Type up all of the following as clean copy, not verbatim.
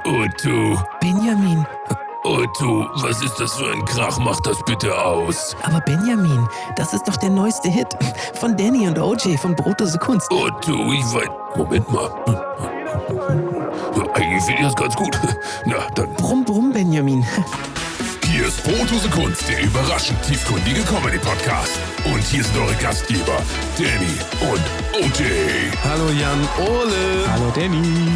Otto. Benjamin. Otto, was ist das für ein Krach? Mach das bitte aus. Aber Benjamin, das ist doch der neueste Hit von Danny und OJ von Brotdose Kunst. Otto, ich weiß... Moment mal. Ja, eigentlich finde ich das ganz gut. Na, dann... Brumm, brumm, Benjamin. Hier ist Brotdose Kunst, der überraschend tiefgründige Comedy-Podcast. Und hier sind eure Gastgeber, Danny und OJ. Hallo Jan Ole. Hallo Danny.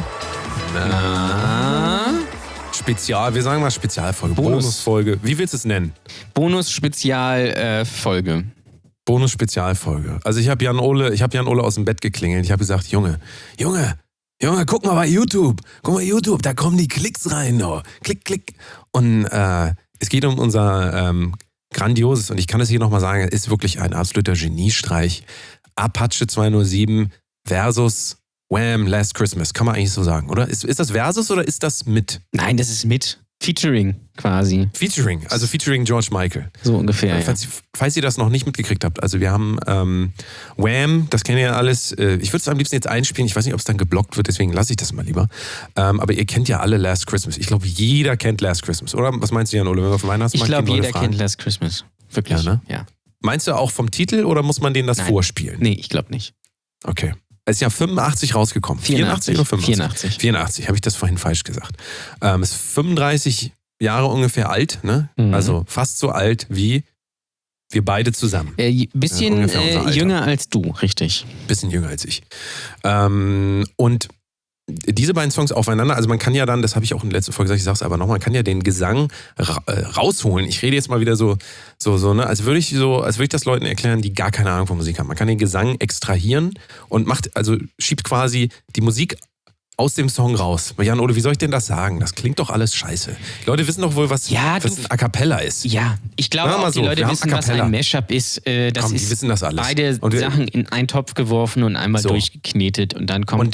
Na? Spezial, wir sagen mal Spezialfolge, Bonusfolge. Wie willst du es nennen? Bonus-Spezialfolge. Bonus-Spezialfolge. Also ich habe Jan Ole aus dem Bett geklingelt. Ich habe gesagt, Junge, guck mal bei YouTube. Guck mal YouTube, da kommen die Klicks rein. Oh. Klick. Und es geht um unser grandioses, und ich kann es hier nochmal sagen, ist wirklich ein absoluter Geniestreich. Apache 207 versus Wham! Last Christmas. Kann man eigentlich so sagen, oder? Ist das Versus oder ist das mit? Nein, das ist mit. Featuring quasi. Featuring George Michael. So ungefähr, ja. Falls ihr das noch nicht mitgekriegt habt, also wir haben Wham!, das kennt ihr ja alles. Ich würde es am liebsten jetzt einspielen. Ich weiß nicht, ob es dann geblockt wird, deswegen lasse ich das mal lieber. Aber ihr kennt ja alle Last Christmas. Ich glaube, jeder kennt Last Christmas, oder? Was meinst du, Jan Ole, wenn wir auf Weihnachtsmarkt Ich glaube, gehen, jeder kennt Last Christmas. Wirklich, ja, ne? Ja. Meinst du auch vom Titel oder muss man denen das vorspielen? Nee, ich glaube nicht. Okay. Es ist ja 85 rausgekommen. 84 oder 85? 84, habe ich das vorhin falsch gesagt. Ist 35 Jahre ungefähr alt, ne? Mhm. Also fast so alt wie wir beide zusammen. Bisschen jünger als du, richtig. Bisschen jünger als ich. Und diese beiden Songs aufeinander, also man kann ja dann, das habe ich auch in der letzten Folge gesagt, ich sage es aber nochmal, man kann ja den Gesang rausholen. Ich rede jetzt mal wieder so, ne, als würde ich das Leuten erklären, die gar keine Ahnung von Musik haben. Man kann den Gesang extrahieren und schiebt quasi die Musik aus dem Song raus. Jan Ole, wie soll ich denn das sagen? Das klingt doch alles scheiße. Die Leute wissen doch wohl, was ein A Cappella ist. Ja, ich glaube auch, die Leute wissen, was ein Mashup ist. Die wissen das alles. Beide Sachen in einen Topf geworfen und einmal durchgeknetet und dann kommt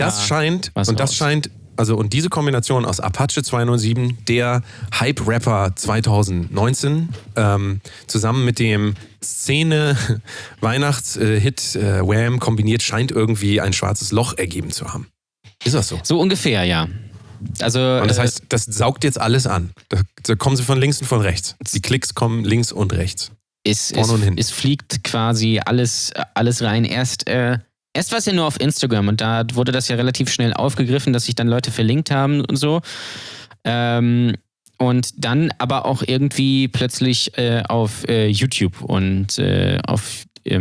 und diese Kombination aus Apache 207, der Hype-Rapper 2019, zusammen mit dem Szene-Weihnachts-Hit Wham! Kombiniert, scheint irgendwie ein schwarzes Loch ergeben zu haben. Ist das so? So ungefähr, ja. Also, und das heißt, das saugt jetzt alles an. Da kommen sie von links und von rechts. Die Klicks kommen links und rechts. Es fliegt quasi alles rein. Erst war es ja nur auf Instagram und da wurde das ja relativ schnell aufgegriffen, dass sich dann Leute verlinkt haben und so. Und dann aber auch irgendwie plötzlich auf YouTube. Und auf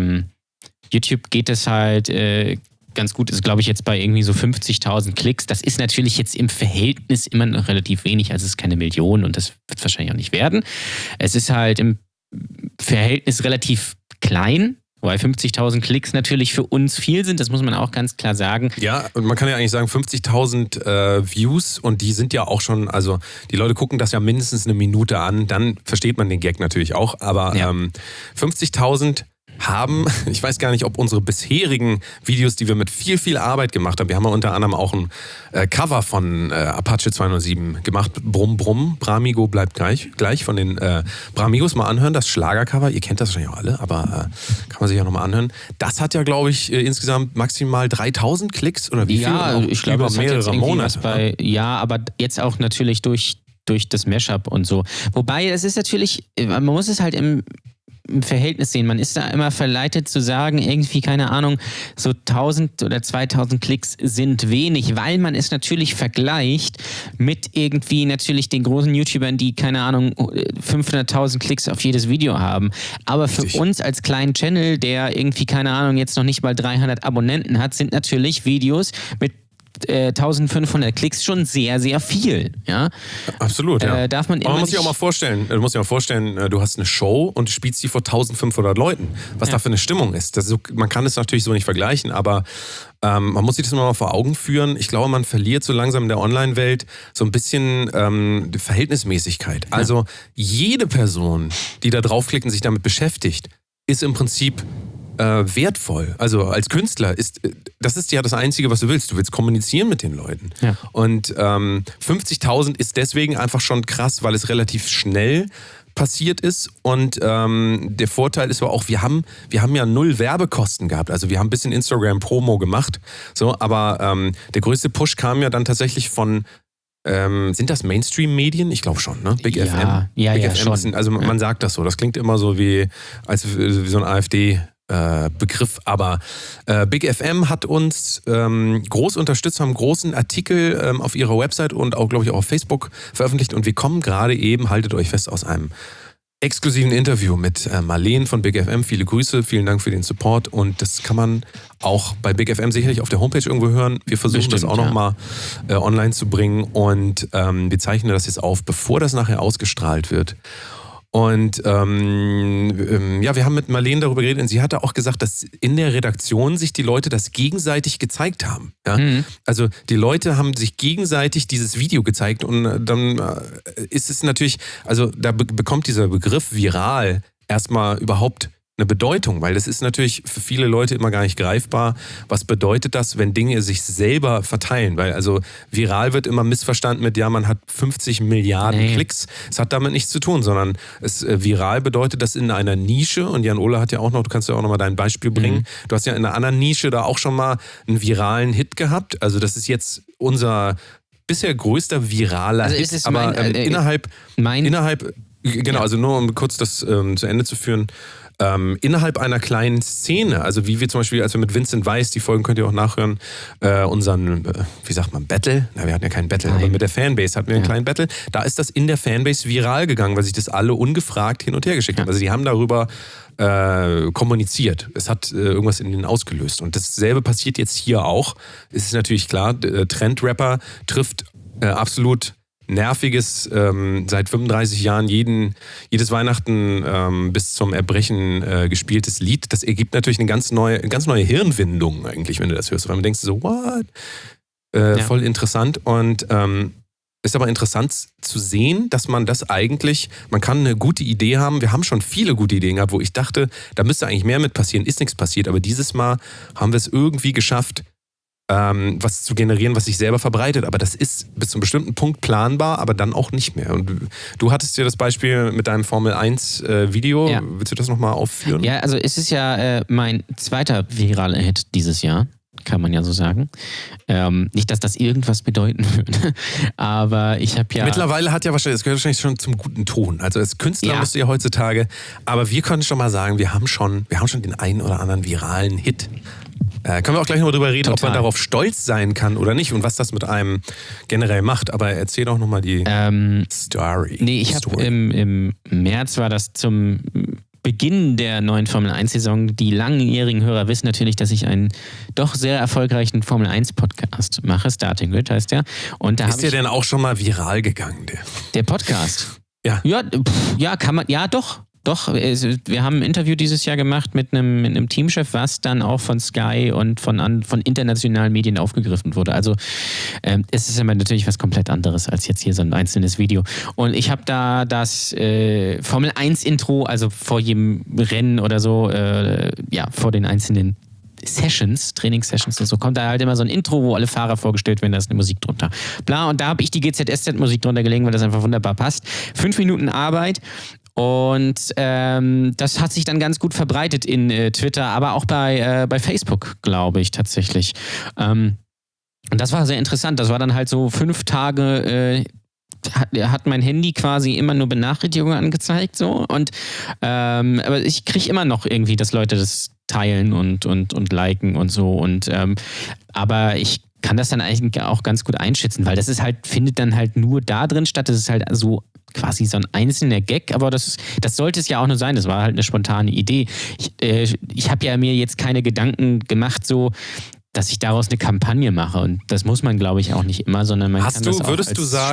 YouTube geht es halt ganz gut, ist glaube ich jetzt bei irgendwie so 50.000 Klicks. Das ist natürlich jetzt im Verhältnis immer noch relativ wenig, also es ist keine Million und das wird es wahrscheinlich auch nicht werden. Es ist halt im Verhältnis relativ klein, weil 50.000 Klicks natürlich für uns viel sind, das muss man auch ganz klar sagen. Ja, und man kann ja eigentlich sagen 50.000 Views und die sind ja auch schon, also die Leute gucken das ja mindestens eine Minute an, dann versteht man den Gag natürlich auch, aber 50.000 ich weiß gar nicht, ob unsere bisherigen Videos, die wir mit viel, viel Arbeit gemacht haben, wir haben ja unter anderem auch ein Cover von Apache 207 gemacht, Brumm Brumm, Bramigo bleibt gleich von den Bramigos, mal anhören, das Schlagercover, ihr kennt das wahrscheinlich auch alle, aber kann man sich ja nochmal anhören. Das hat ja, glaube ich, insgesamt maximal 3.000 Klicks oder wie viel? Ja, ich glaube, über mehrere Monate. Aber jetzt auch natürlich durch das Mashup und so. Wobei, es ist natürlich, man muss es halt im Verhältnis sehen. Man ist da immer verleitet zu sagen, irgendwie, keine Ahnung, so 1.000 oder 2.000 Klicks sind wenig, weil man es natürlich vergleicht mit irgendwie natürlich den großen YouTubern, die, keine Ahnung, 500.000 Klicks auf jedes Video haben. Aber für uns als kleinen Channel, der irgendwie, keine Ahnung, jetzt noch nicht mal 300 Abonnenten hat, sind natürlich Videos mit 1.500 Klicks schon sehr, sehr viel. Ja? Absolut, ja. Aber man muss sich auch mal vorstellen, du hast eine Show und spielst die vor 1.500 Leuten. Was da für eine Stimmung ist. Man kann es natürlich so nicht vergleichen, aber man muss sich das mal vor Augen führen. Ich glaube, man verliert so langsam in der Online-Welt so ein bisschen die Verhältnismäßigkeit. Also jede Person, die da draufklickt und sich damit beschäftigt, ist im Prinzip wertvoll. Also als Künstler das ist ja das Einzige, was du willst. Du willst kommunizieren mit den Leuten. Ja. Und 50.000 ist deswegen einfach schon krass, weil es relativ schnell passiert ist. Und der Vorteil ist aber auch, wir haben ja 0 Werbekosten gehabt. Also wir haben ein bisschen Instagram-Promo gemacht. So, aber der größte Push kam ja dann tatsächlich von sind das Mainstream-Medien? Ich glaube schon, ne? Big FM. Ja, Big ja, FM schon. ist also man sagt das so. Das klingt immer so wie so ein AfD-Begriff. Aber Big FM hat uns groß unterstützt, haben einen großen Artikel auf ihrer Website und auch, glaube ich, auch auf Facebook veröffentlicht. Und wir kommen gerade eben, haltet euch fest, aus einem exklusiven Interview mit Marleen von Big FM. Viele Grüße, vielen Dank für den Support. Und das kann man auch bei Big FM sicherlich auf der Homepage irgendwo hören. Wir versuchen das auch nochmal online zu bringen. Und wir zeichnen das jetzt auf, bevor das nachher ausgestrahlt wird. Und wir haben mit Marleen darüber geredet und sie hatte auch gesagt, dass in der Redaktion sich die Leute das gegenseitig gezeigt haben. Ja? Also die Leute haben sich gegenseitig dieses Video gezeigt und dann ist es natürlich, also da bekommt dieser Begriff viral erstmal überhaupt eine Bedeutung, weil das ist natürlich für viele Leute immer gar nicht greifbar. Was bedeutet das, wenn Dinge sich selber verteilen? Weil also viral wird immer missverstanden mit, ja, man hat 50 Milliarden Klicks. Es hat damit nichts zu tun, sondern viral bedeutet das in einer Nische, und Jan-Ole hat ja auch noch, du kannst ja auch noch mal dein Beispiel bringen, du hast ja in einer anderen Nische da auch schon mal einen viralen Hit gehabt. Also das ist jetzt unser bisher größter viraler Hit, ist aber innerhalb, genau, also nur um kurz das zu Ende zu führen, innerhalb einer kleinen Szene, also wie wir zum Beispiel, als wir mit Vincent Weiss, die Folgen könnt ihr auch nachhören, unseren, wie sagt man, Battle? Na, wir hatten ja keinen Battle, aber mit der Fanbase hatten wir einen kleinen Battle. Da ist das in der Fanbase viral gegangen, weil sich das alle ungefragt hin und her geschickt haben. Also die haben darüber kommuniziert. Es hat irgendwas in denen ausgelöst. Und dasselbe passiert jetzt hier auch. Es ist natürlich klar, Trendrapper trifft absolut nerviges, seit 35 Jahren jedes Weihnachten bis zum Erbrechen gespieltes Lied. Das ergibt natürlich eine ganz neue Hirnwindung eigentlich, wenn du das hörst. Weil man denkst so, what? Voll interessant. Und ist aber interessant zu sehen, dass man das eigentlich, man kann eine gute Idee haben. Wir haben schon viele gute Ideen gehabt, wo ich dachte, da müsste eigentlich mehr mit passieren, ist nichts passiert. Aber dieses Mal haben wir es irgendwie geschafft, was zu generieren, was sich selber verbreitet. Aber das ist bis zu einem bestimmten Punkt planbar, aber dann auch nicht mehr. Und du hattest ja das Beispiel mit deinem Formel 1 Video. Ja. Willst du das nochmal aufführen? Ja, also es ist ja mein zweiter viraler Hit dieses Jahr, kann man ja so sagen. Nicht, dass das irgendwas bedeuten würde, aber ich habe ja... Mittlerweile hat ja wahrscheinlich, es gehört wahrscheinlich schon zum guten Ton. Also als Künstler musst du ja heutzutage, aber wir können schon mal sagen, wir haben schon den einen oder anderen viralen Hit. Können wir auch gleich noch drüber reden, ob man darauf stolz sein kann oder nicht und was das mit einem generell macht. Aber erzähl doch nochmal die Story. Nee, ich habe im März war das zum Beginn der neuen Formel-1-Saison. Die langjährigen Hörer wissen natürlich, dass ich einen doch sehr erfolgreichen Formel-1-Podcast mache. Starting Grid heißt der. Und da ist der denn auch schon mal viral gegangen? Der Podcast? Ja. Ja, kann man, ja doch. Doch, wir haben ein Interview dieses Jahr gemacht mit einem Teamchef, was dann auch von Sky und von internationalen Medien aufgegriffen wurde. Also es ist immer natürlich was komplett anderes als jetzt hier so ein einzelnes Video. Und ich habe da das Formel 1 Intro, also vor jedem Rennen oder so, vor den einzelnen Sessions, Trainingssessions und so, kommt da halt immer so ein Intro, wo alle Fahrer vorgestellt werden, da ist eine Musik drunter. Bla, und da habe ich die GZSZ-Musik drunter gelegt, weil das einfach wunderbar passt. 5 Minuten Arbeit. Und das hat sich dann ganz gut verbreitet in Twitter, aber auch bei Facebook, glaube ich, tatsächlich. Und das war sehr interessant. Das war dann halt so 5 Tage, hat mein Handy quasi immer nur Benachrichtigungen angezeigt. So. Und aber ich kriege immer noch irgendwie, dass Leute das teilen und liken und so. Und aber ich kann das dann eigentlich auch ganz gut einschätzen, weil das ist halt, findet dann halt nur da drin statt. Das ist halt so quasi so ein einzelner Gag, aber das sollte es ja auch nur sein. Das war halt eine spontane Idee. Ich habe ja mir jetzt keine Gedanken gemacht, so dass ich daraus eine Kampagne mache, und das muss man, glaube ich, auch nicht immer, sondern man kann das auch würdest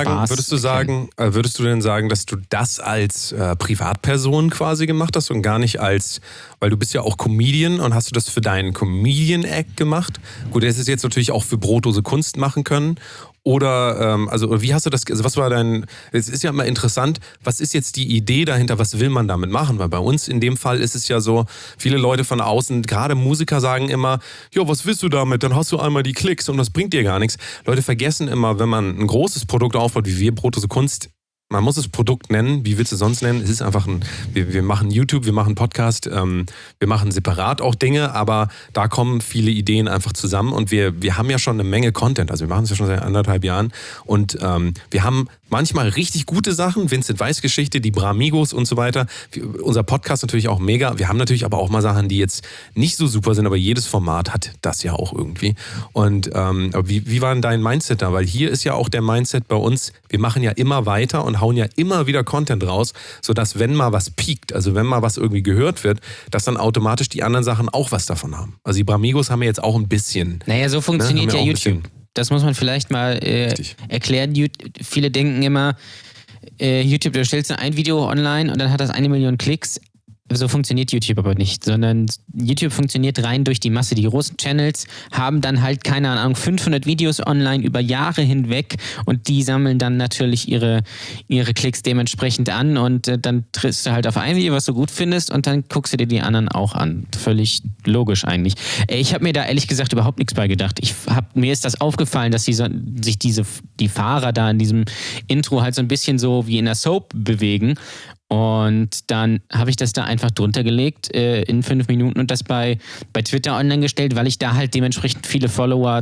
du denn sagen, dass du das als Privatperson quasi gemacht hast und gar nicht als, weil du bist ja auch Comedian, und hast du das für deinen Comedian-Act gemacht? Gut, das ist jetzt natürlich auch für Brotdose Kunst machen können. Oder, wie hast du das, also was war es ist ja immer interessant, was ist jetzt die Idee dahinter, was will man damit machen? Weil bei uns in dem Fall ist es ja so, viele Leute von außen, gerade Musiker sagen immer, jo, was willst du damit? Dann hast du einmal die Klicks und das bringt dir gar nichts. Leute vergessen immer, wenn man ein großes Produkt aufbaut, wie wir, Brotdose Kunst, Man muss es Produkt nennen, wie willst du es sonst nennen? Es ist einfach wir machen YouTube, wir machen Podcast, wir machen separat auch Dinge, aber da kommen viele Ideen einfach zusammen und wir haben ja schon eine Menge Content, also wir machen es ja schon seit 1,5 Jahren und wir haben manchmal richtig gute Sachen, Vincent Weiss Geschichte, die Bramigos und so weiter. Unser Podcast natürlich auch mega. Wir haben natürlich aber auch mal Sachen, die jetzt nicht so super sind, aber jedes Format hat das ja auch irgendwie. Und aber wie war denn dein Mindset da? Weil hier ist ja auch der Mindset bei uns, wir machen ja immer weiter und hauen ja immer wieder Content raus, sodass wenn mal was piekt, also wenn mal was irgendwie gehört wird, dass dann automatisch die anderen Sachen auch was davon haben. Also die Bramigos haben ja jetzt auch ein bisschen. Naja, so funktioniert ja YouTube. Das muss man vielleicht mal erklären. Viele denken immer, YouTube, du stellst ein Video online und dann hat das 1 Million Klicks. So funktioniert YouTube aber nicht, sondern YouTube funktioniert rein durch die Masse. Die großen Channels haben dann halt, keine Ahnung, 500 Videos online über Jahre hinweg und die sammeln dann natürlich ihre Klicks dementsprechend an und dann triffst du halt auf ein Video, was du gut findest und dann guckst du dir die anderen auch an. Völlig logisch eigentlich. Ich habe mir da ehrlich gesagt überhaupt nichts bei gedacht. Mir ist das aufgefallen, dass sich die Fahrer da in diesem Intro halt so ein bisschen so wie in der Soap bewegen. Und dann habe ich das da einfach drunter gelegt in 5 Minuten und das bei Twitter online gestellt, weil ich da halt dementsprechend viele Follower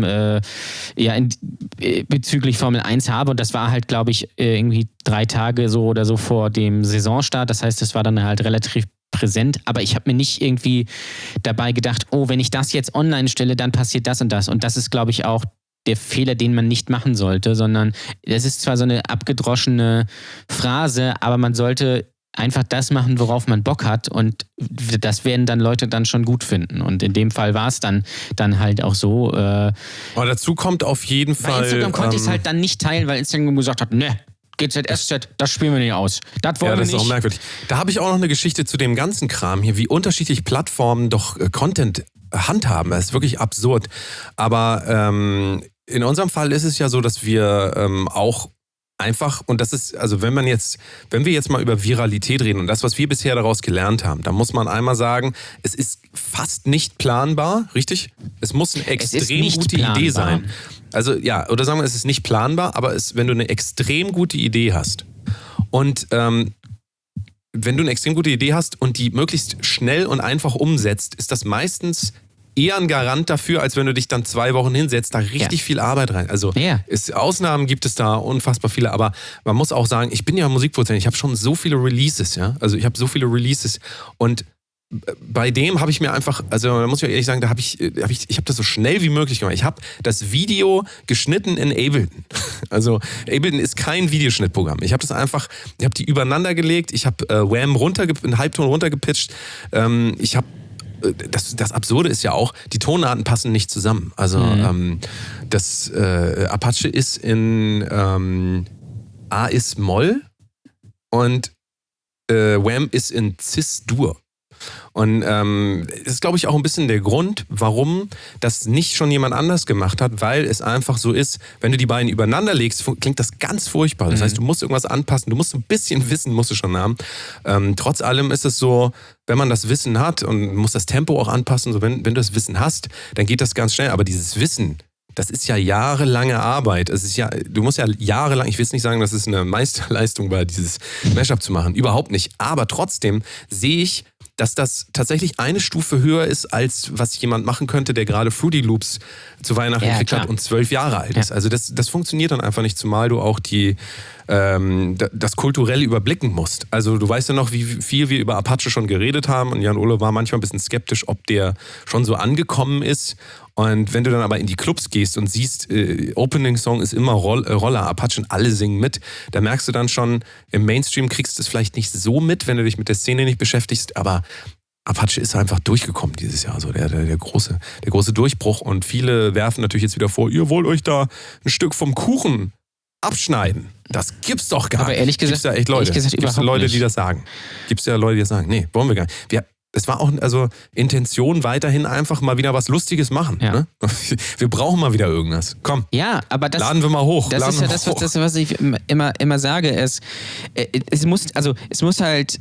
bezüglich Formel 1 habe. Und das war halt, glaube ich, irgendwie 3 Tage so oder so vor dem Saisonstart. Das heißt, das war dann halt relativ präsent, aber ich habe mir nicht irgendwie dabei gedacht, oh, wenn ich das jetzt online stelle, dann passiert das und das. Und das ist, glaube ich, auch der Fehler, den man nicht machen sollte, sondern es ist zwar so eine abgedroschene Phrase, aber man sollte einfach das machen, worauf man Bock hat und das werden dann Leute dann schon gut finden und in dem Fall war es dann halt auch so. Aber dazu kommt auf jeden Fall... Bei Instagram konnte ich es halt dann nicht teilen, weil Instagram gesagt hat, ne, GZSZ, das spielen wir nicht aus. Das wollen wir nicht. Ja, das ist auch merkwürdig. Da habe ich auch noch eine Geschichte zu dem ganzen Kram hier, wie unterschiedlich Plattformen doch Content handhaben. Das ist wirklich absurd. Aber in unserem Fall ist es ja so, dass wir auch einfach, und das ist, also wenn wir jetzt mal über Viralität reden und das, was wir bisher daraus gelernt haben, dann muss man einmal sagen, es ist fast nicht planbar, richtig? Es muss eine extrem gute Idee sein. Also ja, oder sagen wir, es ist nicht planbar, aber wenn du eine extrem gute Idee hast und wenn du eine extrem gute Idee hast und die möglichst schnell und einfach umsetzt, ist das meistens eher ein Garant dafür, als wenn du dich dann 2 Wochen hinsetzt, da richtig viel Arbeit rein. Also Ausnahmen gibt es da unfassbar viele, aber man muss auch sagen, ich bin ja Musikproduzent, ich habe schon so viele Releases, ja. Also ich habe so viele Releases und bei dem habe ich mir einfach, also da muss ich ehrlich sagen, ich habe das so schnell wie möglich gemacht. Ich habe das Video geschnitten in Ableton. Also Ableton ist kein Videoschnittprogramm. Ich habe die übereinander gelegt, ich habe Wham einen Halbton runtergepitcht, ich habe das Absurde ist ja auch, die Tonarten passen nicht zusammen. Also das Apache ist in A ist Moll und Wham ist in Cis-Dur. Und das ist, glaube ich, auch ein bisschen der Grund, warum das nicht schon jemand anders gemacht hat, weil es einfach so ist, wenn du die beiden übereinander legst, klingt das ganz furchtbar. Das heißt, du musst irgendwas anpassen, du musst ein bisschen Wissen, musst du schon haben. Trotz allem ist es so, wenn man das Wissen hat und muss das Tempo auch anpassen, so wenn du das Wissen hast, dann geht das ganz schnell. Aber dieses Wissen, das ist ja jahrelange Arbeit. Du musst ja jahrelang, ich will jetzt nicht sagen, dass es eine Meisterleistung war, dieses Mashup zu machen. Überhaupt nicht. Aber trotzdem sehe ich, dass das tatsächlich eine Stufe höher ist, als was jemand machen könnte, der gerade Fruity Loops zu Weihnachten gekriegt hat und 12 Jahre alt ist. Also das funktioniert dann einfach nicht, zumal du auch das kulturell überblicken musst. Also du weißt ja noch, wie viel wir über Apache schon geredet haben und Jan-Ole war manchmal ein bisschen skeptisch, ob der schon so angekommen ist. Und wenn du dann aber in die Clubs gehst und siehst, Opening-Song ist immer Roller, Apache und alle singen mit, da merkst du dann schon, im Mainstream kriegst du es vielleicht nicht so mit, wenn du dich mit der Szene nicht beschäftigst, aber Apache ist einfach durchgekommen dieses Jahr, so der große Durchbruch und viele werfen natürlich jetzt wieder vor, ihr wollt euch da ein Stück vom Kuchen abschneiden. Das gibt's doch gar nicht. Aber ehrlich gesagt, gibt's da echt Leute, gibt's da Leute, die das sagen. Gibt's ja Leute, die das sagen. Nee, wollen wir gar nicht. Es war auch Intention, weiterhin einfach mal wieder was Lustiges machen. Ja. Ne? Wir brauchen mal wieder irgendwas. Komm, aber laden wir mal hoch. Das ist ja das, was ich immer sage. Es muss halt,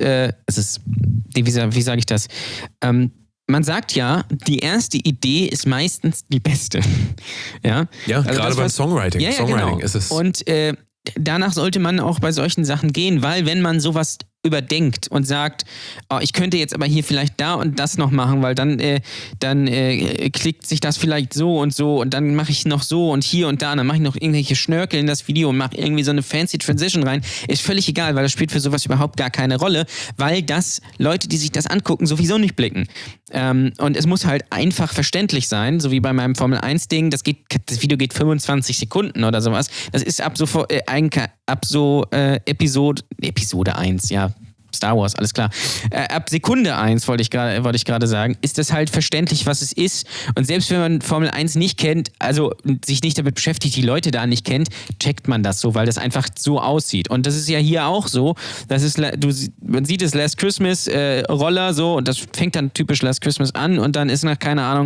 wie sage ich das? Man sagt ja, die erste Idee ist meistens die beste. Ja, also gerade beim Songwriting. Ja, Songwriting genau. ist es. Und danach sollte man auch bei solchen Sachen gehen, weil wenn man sowas überdenkt und sagt, oh, ich könnte jetzt aber hier vielleicht da und das noch machen, weil dann klickt sich das vielleicht so und dann mache ich noch so und hier und da und dann mache ich noch irgendwelche Schnörkel in das Video und mache irgendwie so eine fancy Transition rein. Ist völlig egal, weil das spielt für sowas überhaupt gar keine Rolle, weil das Leute, die sich das angucken, sowieso nicht blicken. Und es muss halt einfach verständlich sein, so wie bei meinem Formel-1-Ding, das Video geht 25 Sekunden oder sowas. Das ist ab so Episode 1, ja, Star Wars, alles klar. Ab Sekunde 1, wollte ich gerade sagen, ist das halt verständlich, was es ist. Und selbst wenn man Formel 1 nicht kennt, also sich nicht damit beschäftigt, die Leute da nicht kennt, checkt man das so, weil das einfach so aussieht. Und das ist ja hier auch so. Man sieht es Last Christmas Roller so und das fängt dann typisch Last Christmas an und dann ist nach, keine Ahnung,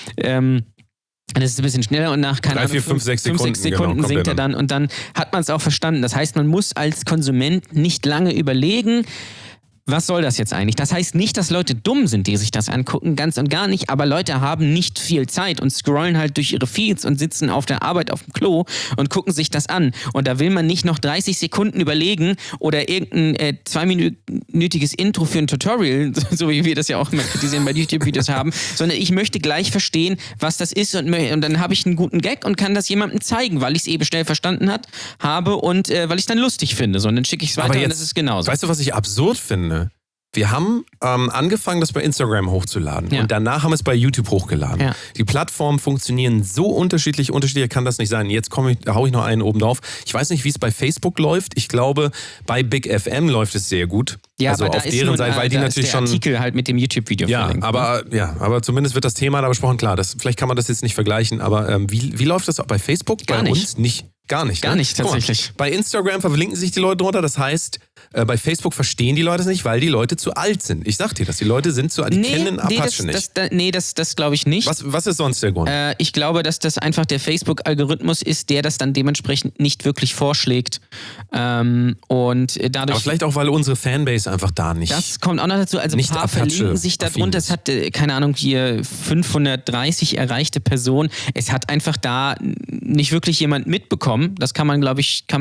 das ist ein bisschen schneller und nach, keine Ahnung, 5, 6 Sekunden genau, singt er dann und dann hat man es auch verstanden. Das heißt, man muss als Konsument nicht lange überlegen, was soll das jetzt eigentlich? Das heißt nicht, dass Leute dumm sind, die sich das angucken, ganz und gar nicht, aber Leute haben nicht viel Zeit und scrollen halt durch ihre Feeds und sitzen auf der Arbeit auf dem Klo und gucken sich das an. Und da will man nicht noch 30 Sekunden überlegen oder irgendein 2-minütiges Intro für ein Tutorial, so wie wir das ja auch immer kritisieren bei YouTube-Videos haben, sondern ich möchte gleich verstehen, was das ist und dann habe ich einen guten Gag und kann das jemandem zeigen, weil ich es eben schnell verstanden habe und weil ich es dann lustig finde. So, und dann schicke ich es weiter und das ist genauso. Weißt du, was ich absurd finde? Wir haben angefangen, das bei Instagram hochzuladen und danach haben wir es bei YouTube hochgeladen. Ja. Die Plattformen funktionieren so unterschiedlich kann das nicht sein. Jetzt hau ich noch einen oben drauf. Ich weiß nicht, wie es bei Facebook läuft. Ich glaube, bei Big FM läuft es sehr gut. Ja, also aber auf deren Seite, weil die natürlich schon Artikel halt mit dem YouTube-Video verlinkt. Aber zumindest wird das Thema da besprochen. Klar, vielleicht kann man das jetzt nicht vergleichen, aber wie läuft das auch bei Facebook? Gar bei nicht. Uns nicht. Gar nicht. Gar nicht, tatsächlich. Mal, bei Instagram verlinken sich die Leute drunter. Das heißt, bei Facebook verstehen die Leute es nicht, weil die Leute zu alt sind. Ich sag dir das, die Leute sind zu alt. Die kennen Apache nicht. Das glaube ich nicht. Was ist sonst der Grund? Ich glaube, dass das einfach der Facebook-Algorithmus ist, der das dann dementsprechend nicht wirklich vorschlägt. Und dadurch. Aber vielleicht auch, weil unsere Fanbase einfach da nicht. Das kommt auch noch dazu. Also ein paar verlinken sich da drunter. Es hat, keine Ahnung, hier 530 erreichte Personen. Es hat einfach da nicht wirklich jemand mitbekommen. Das kann man, glaube ich,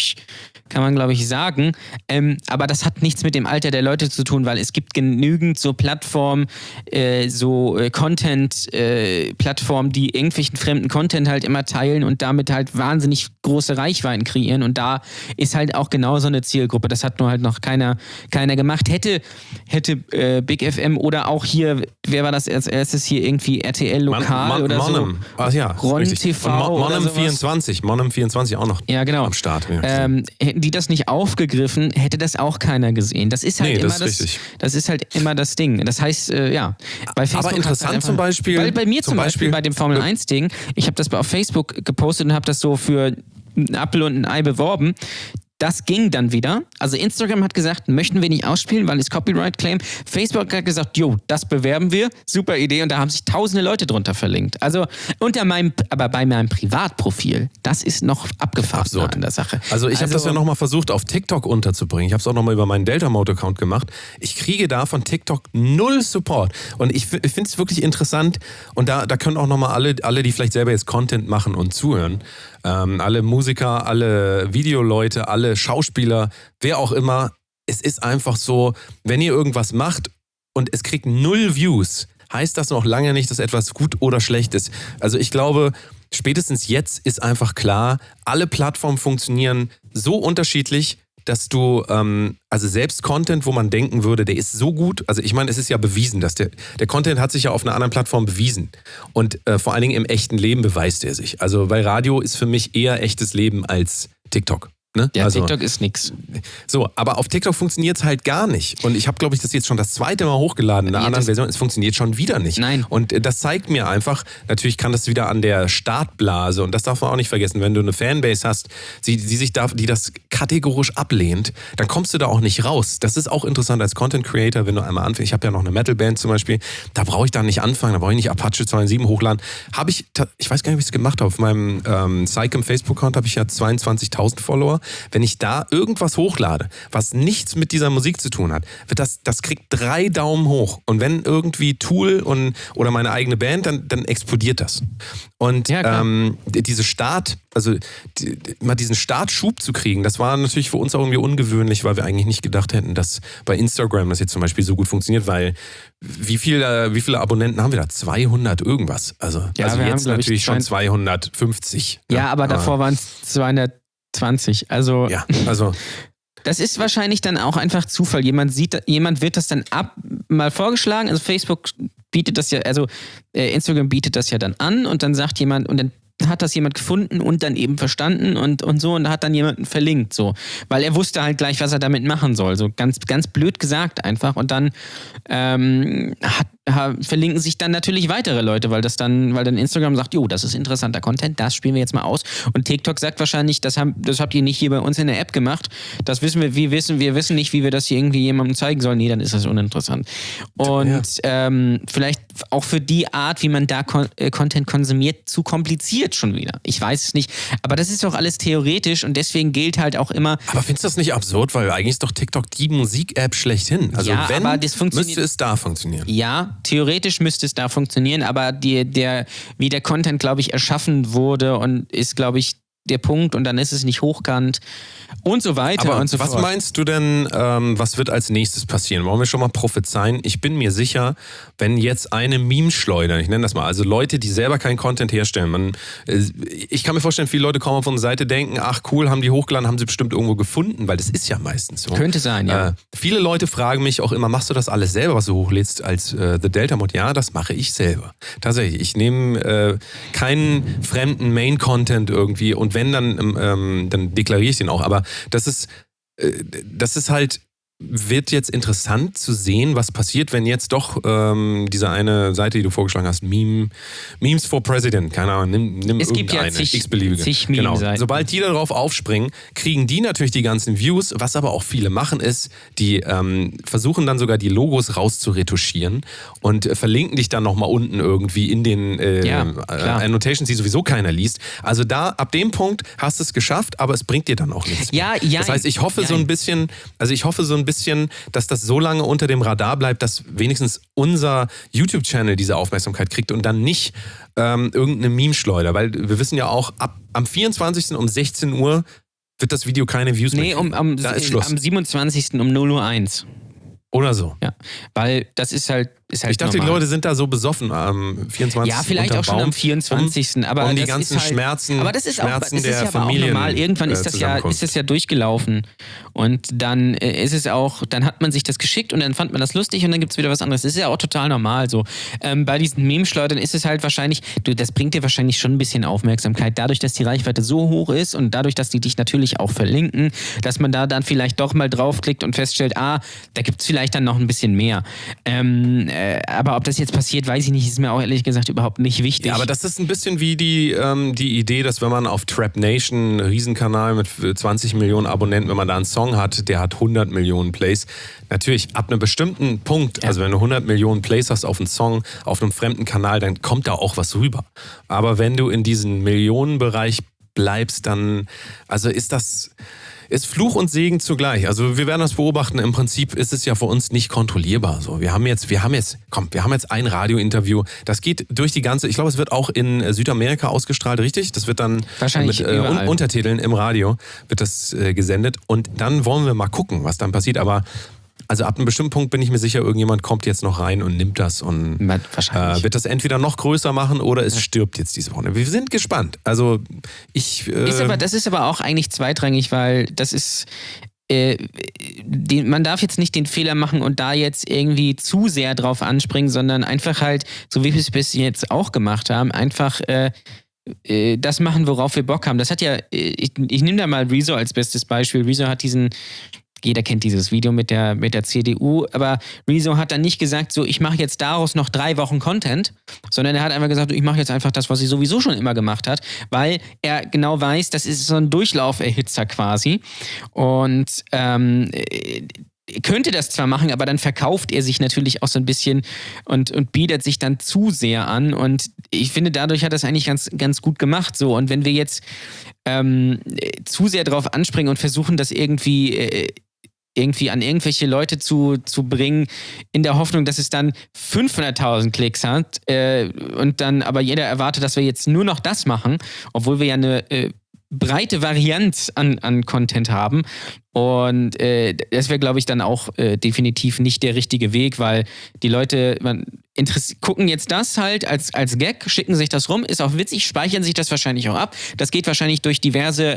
sagen. Aber das hat nichts mit dem Alter der Leute zu tun, weil es gibt genügend so Plattformen, Content-Plattformen, die irgendwelchen fremden Content halt immer teilen und damit halt wahnsinnig große Reichweiten kreieren. Und da ist halt auch genau so eine Zielgruppe. Das hat nur halt noch keiner gemacht. Hätte Big FM oder auch hier, wer war das als erstes hier, irgendwie RTL Lokal oder Monem. So? Ach ja, Ron TV Monem 24. Monem 24 auch noch am Start. Ja. Hätten die das nicht aufgegriffen, hätte das auch keiner gesehen. Das ist halt das ist halt immer das Ding. Das heißt, bei Facebook. Aber interessant halt zum Beispiel. Weil bei mir zum Beispiel bei dem Formel 1 Ding, ich habe das auf Facebook gepostet und habe das so für ein Apfel und ein Ei beworben. Das ging dann wieder. Also Instagram hat gesagt, möchten wir nicht ausspielen, weil es Copyright-Claim. Facebook hat gesagt, das bewerben wir. Super Idee. Und da haben sich tausende Leute drunter verlinkt. Also aber bei meinem Privatprofil, das ist noch abgefahren an der Sache. Also ich habe das ja nochmal versucht, auf TikTok unterzubringen. Ich habe es auch nochmal über meinen Delta-Mode-Account gemacht. Ich kriege da von TikTok 0 Support. Und ich finde es wirklich interessant. Und da können auch nochmal alle, die vielleicht selber jetzt Content machen und zuhören, alle Musiker, alle Videoleute, alle Schauspieler, wer auch immer, es ist einfach so, wenn ihr irgendwas macht und es kriegt 0 Views, heißt das noch lange nicht, dass etwas gut oder schlecht ist. Also ich glaube, spätestens jetzt ist einfach klar, alle Plattformen funktionieren so unterschiedlich, dass du, also selbst Content, wo man denken würde, der ist so gut, also ich meine, es ist ja bewiesen, dass der Content hat sich ja auf einer anderen Plattform bewiesen und vor allen Dingen im echten Leben beweist er sich. Also weil Radio ist für mich eher echtes Leben als TikTok. Ne? Ja, also, TikTok ist nix. So, aber auf TikTok funktioniert es halt gar nicht. Und ich habe, glaube ich, das jetzt schon das 2. Mal hochgeladen in einer anderen Version. Es funktioniert schon wieder nicht. Nein. Und das zeigt mir einfach, natürlich kann das wieder an der Startblase, und das darf man auch nicht vergessen, wenn du eine Fanbase hast, die das kategorisch ablehnt, dann kommst du da auch nicht raus. Das ist auch interessant als Content Creator, wenn du einmal anfängst. Ich habe ja noch eine Metal-Band zum Beispiel, da brauche ich da nicht anfangen, da brauche ich nicht Apache 2.7 hochladen. Ich weiß gar nicht, wie ich es gemacht habe. Auf meinem Psychem Facebook-Account habe ich ja 22.000 Follower. wenn ich da irgendwas hochlade, was nichts mit dieser Musik zu tun hat, das kriegt 3 Daumen hoch. Und wenn irgendwie Tool oder meine eigene Band, dann explodiert das. Und mal diesen Startschub zu kriegen, das war natürlich für uns auch irgendwie ungewöhnlich, weil wir eigentlich nicht gedacht hätten, dass bei Instagram das jetzt zum Beispiel so gut funktioniert, weil wie viele Abonnenten haben wir da? 200 irgendwas. Also wir jetzt haben, natürlich schon 250. Ja, aber davor waren es 220. Also, ja, also das ist wahrscheinlich dann auch einfach Zufall. Jemand wird das dann mal vorgeschlagen. Also Facebook bietet das ja, also Instagram bietet das ja dann an und dann sagt jemand, und dann hat das jemand gefunden und dann eben verstanden und so und hat dann jemanden verlinkt, so. Weil er wusste halt gleich, was er damit machen soll. So ganz, ganz blöd gesagt einfach. Und dann verlinken sich dann natürlich weitere Leute, weil dann Instagram sagt, jo, das ist interessanter Content, das spielen wir jetzt mal aus. Und TikTok sagt wahrscheinlich, das habt ihr nicht hier bei uns in der App gemacht. Das wissen wir, wir wissen nicht, wie wir das hier irgendwie jemandem zeigen sollen. Nee, dann ist das uninteressant. Und vielleicht auch für die Art, wie man da Content konsumiert, zu kompliziert schon wieder. Ich weiß es nicht. Aber das ist doch alles theoretisch und deswegen gilt halt auch immer. Aber findest du das nicht absurd? Weil eigentlich ist doch TikTok die Musik-App schlechthin. Also ja, wenn, aber das müsste es da funktionieren. Ja, theoretisch müsste es da funktionieren, aber wie der Content, glaube ich, erschaffen wurde und ist, glaube ich, der Punkt und dann ist es nicht hochkant und so weiter aber und so fort. Was meinst du denn, was wird als nächstes passieren? Wollen wir schon mal prophezeien? Ich bin mir sicher, wenn jetzt eine Meme-Schleuder, ich nenne das mal, also Leute, die selber keinen Content herstellen, ich kann mir vorstellen, viele Leute kommen auf unsere Seite, denken, ach cool, haben die hochgeladen, haben sie bestimmt irgendwo gefunden, weil das ist ja meistens so. Könnte sein, ja. Viele Leute fragen mich auch immer, machst du das alles selber, was du hochlädst als The Delta Mod? Ja, das mache ich selber. Tatsächlich, ich nehme keinen fremden Main-Content irgendwie und wenn, dann deklariere ich den auch. Aber das ist halt, wird jetzt interessant zu sehen, was passiert, wenn jetzt doch diese eine Seite, die du vorgeschlagen hast, Memes for President, keine Ahnung, nimm es gibt irgendeine, ja zig Meme-Seiten. Sobald die darauf aufspringen, kriegen die natürlich die ganzen Views. Was aber auch viele machen ist, die versuchen dann sogar die Logos rauszuretuschieren und verlinken dich dann nochmal unten irgendwie in den Annotations, die sowieso keiner liest. Also ab dem Punkt hast du es geschafft, aber es bringt dir dann auch nichts mehr. Das heißt, ich hoffe so ein bisschen, dass das so lange unter dem Radar bleibt, dass wenigstens unser YouTube-Channel diese Aufmerksamkeit kriegt und dann nicht irgendeine Meme-Schleuder, weil wir wissen ja auch, am 24. um 16 Uhr wird das Video keine Views mehr kriegen. Da ist Schluss. Am 27. um 0:01 Uhr. Oder so. Ja, weil das ist halt ich dachte, normal. Die Leute sind da so besoffen am 24. Ja, vielleicht auch schon am 24. Aber um die das ganzen ist halt, Schmerzen, aber das ist auch, das ist der ja Familien. Aber auch normal. Irgendwann ist das ja durchgelaufen. Und dann ist es auch, dann hat man sich das geschickt und dann fand man das lustig und dann gibt es wieder was anderes. Das ist ja auch total normal so. Bei diesen Meme-Schleudern ist es halt wahrscheinlich, das bringt dir wahrscheinlich schon ein bisschen Aufmerksamkeit. Dadurch, dass die Reichweite so hoch ist und dadurch, dass die dich natürlich auch verlinken, dass man da dann vielleicht doch mal draufklickt und feststellt, da gibt es vielleicht dann noch ein bisschen mehr. Aber ob das jetzt passiert, weiß ich nicht, ist mir auch ehrlich gesagt überhaupt nicht wichtig. Ja, aber das ist ein bisschen wie die Idee, dass wenn man auf Trap Nation, einen Riesenkanal mit 20 Millionen Abonnenten, wenn man da einen Song hat, der hat 100 Millionen Plays. Natürlich, ab einem bestimmten Punkt, also wenn du 100 Millionen Plays hast auf einen Song, auf einem fremden Kanal, dann kommt da auch was rüber. Aber wenn du in diesem Millionenbereich bleibst, dann, also ist Fluch und Segen zugleich. Also wir werden das beobachten. Im Prinzip ist es ja für uns nicht kontrollierbar. So, wir haben jetzt ein Radiointerview. Das geht durch die ganze, ich glaube, es wird auch in Südamerika ausgestrahlt, richtig? Das wird dann wahrscheinlich mit Untertiteln im Radio wird das gesendet. Und dann wollen wir mal gucken, was dann passiert. Aber also ab einem bestimmten Punkt bin ich mir sicher, irgendjemand kommt jetzt noch rein und nimmt das und wird das entweder noch größer machen oder es stirbt jetzt diese Woche. Wir sind gespannt. Also das ist aber auch eigentlich zweitrangig, weil das ist man darf jetzt nicht den Fehler machen und da jetzt irgendwie zu sehr drauf anspringen, sondern einfach halt, so wie wir es bis jetzt auch gemacht haben, einfach das machen, worauf wir Bock haben. Das hat ja, ich nehme da mal Rezo als bestes Beispiel. Rezo hat jeder kennt dieses Video mit der CDU, aber Rezo hat dann nicht gesagt, so, ich mache jetzt daraus noch 3 Wochen Content, sondern er hat einfach gesagt, ich mache jetzt einfach das, was er sowieso schon immer gemacht hat, weil er genau weiß, das ist so ein Durchlauferhitzer quasi und könnte das zwar machen, aber dann verkauft er sich natürlich auch so ein bisschen und bietet sich dann zu sehr an. Und ich finde, dadurch hat er es eigentlich ganz, ganz gut gemacht. So. Und wenn wir jetzt zu sehr drauf anspringen und versuchen, das irgendwie an irgendwelche Leute zu bringen, in der Hoffnung, dass es dann 500.000 Klicks hat und dann aber jeder erwartet, dass wir jetzt nur noch das machen, obwohl wir ja eine breite Varianz an Content haben. Und das wäre, glaube ich, dann auch definitiv nicht der richtige Weg, weil die Leute gucken jetzt das halt als Gag, schicken sich das rum, ist auch witzig, speichern sich das wahrscheinlich auch ab. Das geht wahrscheinlich durch diverse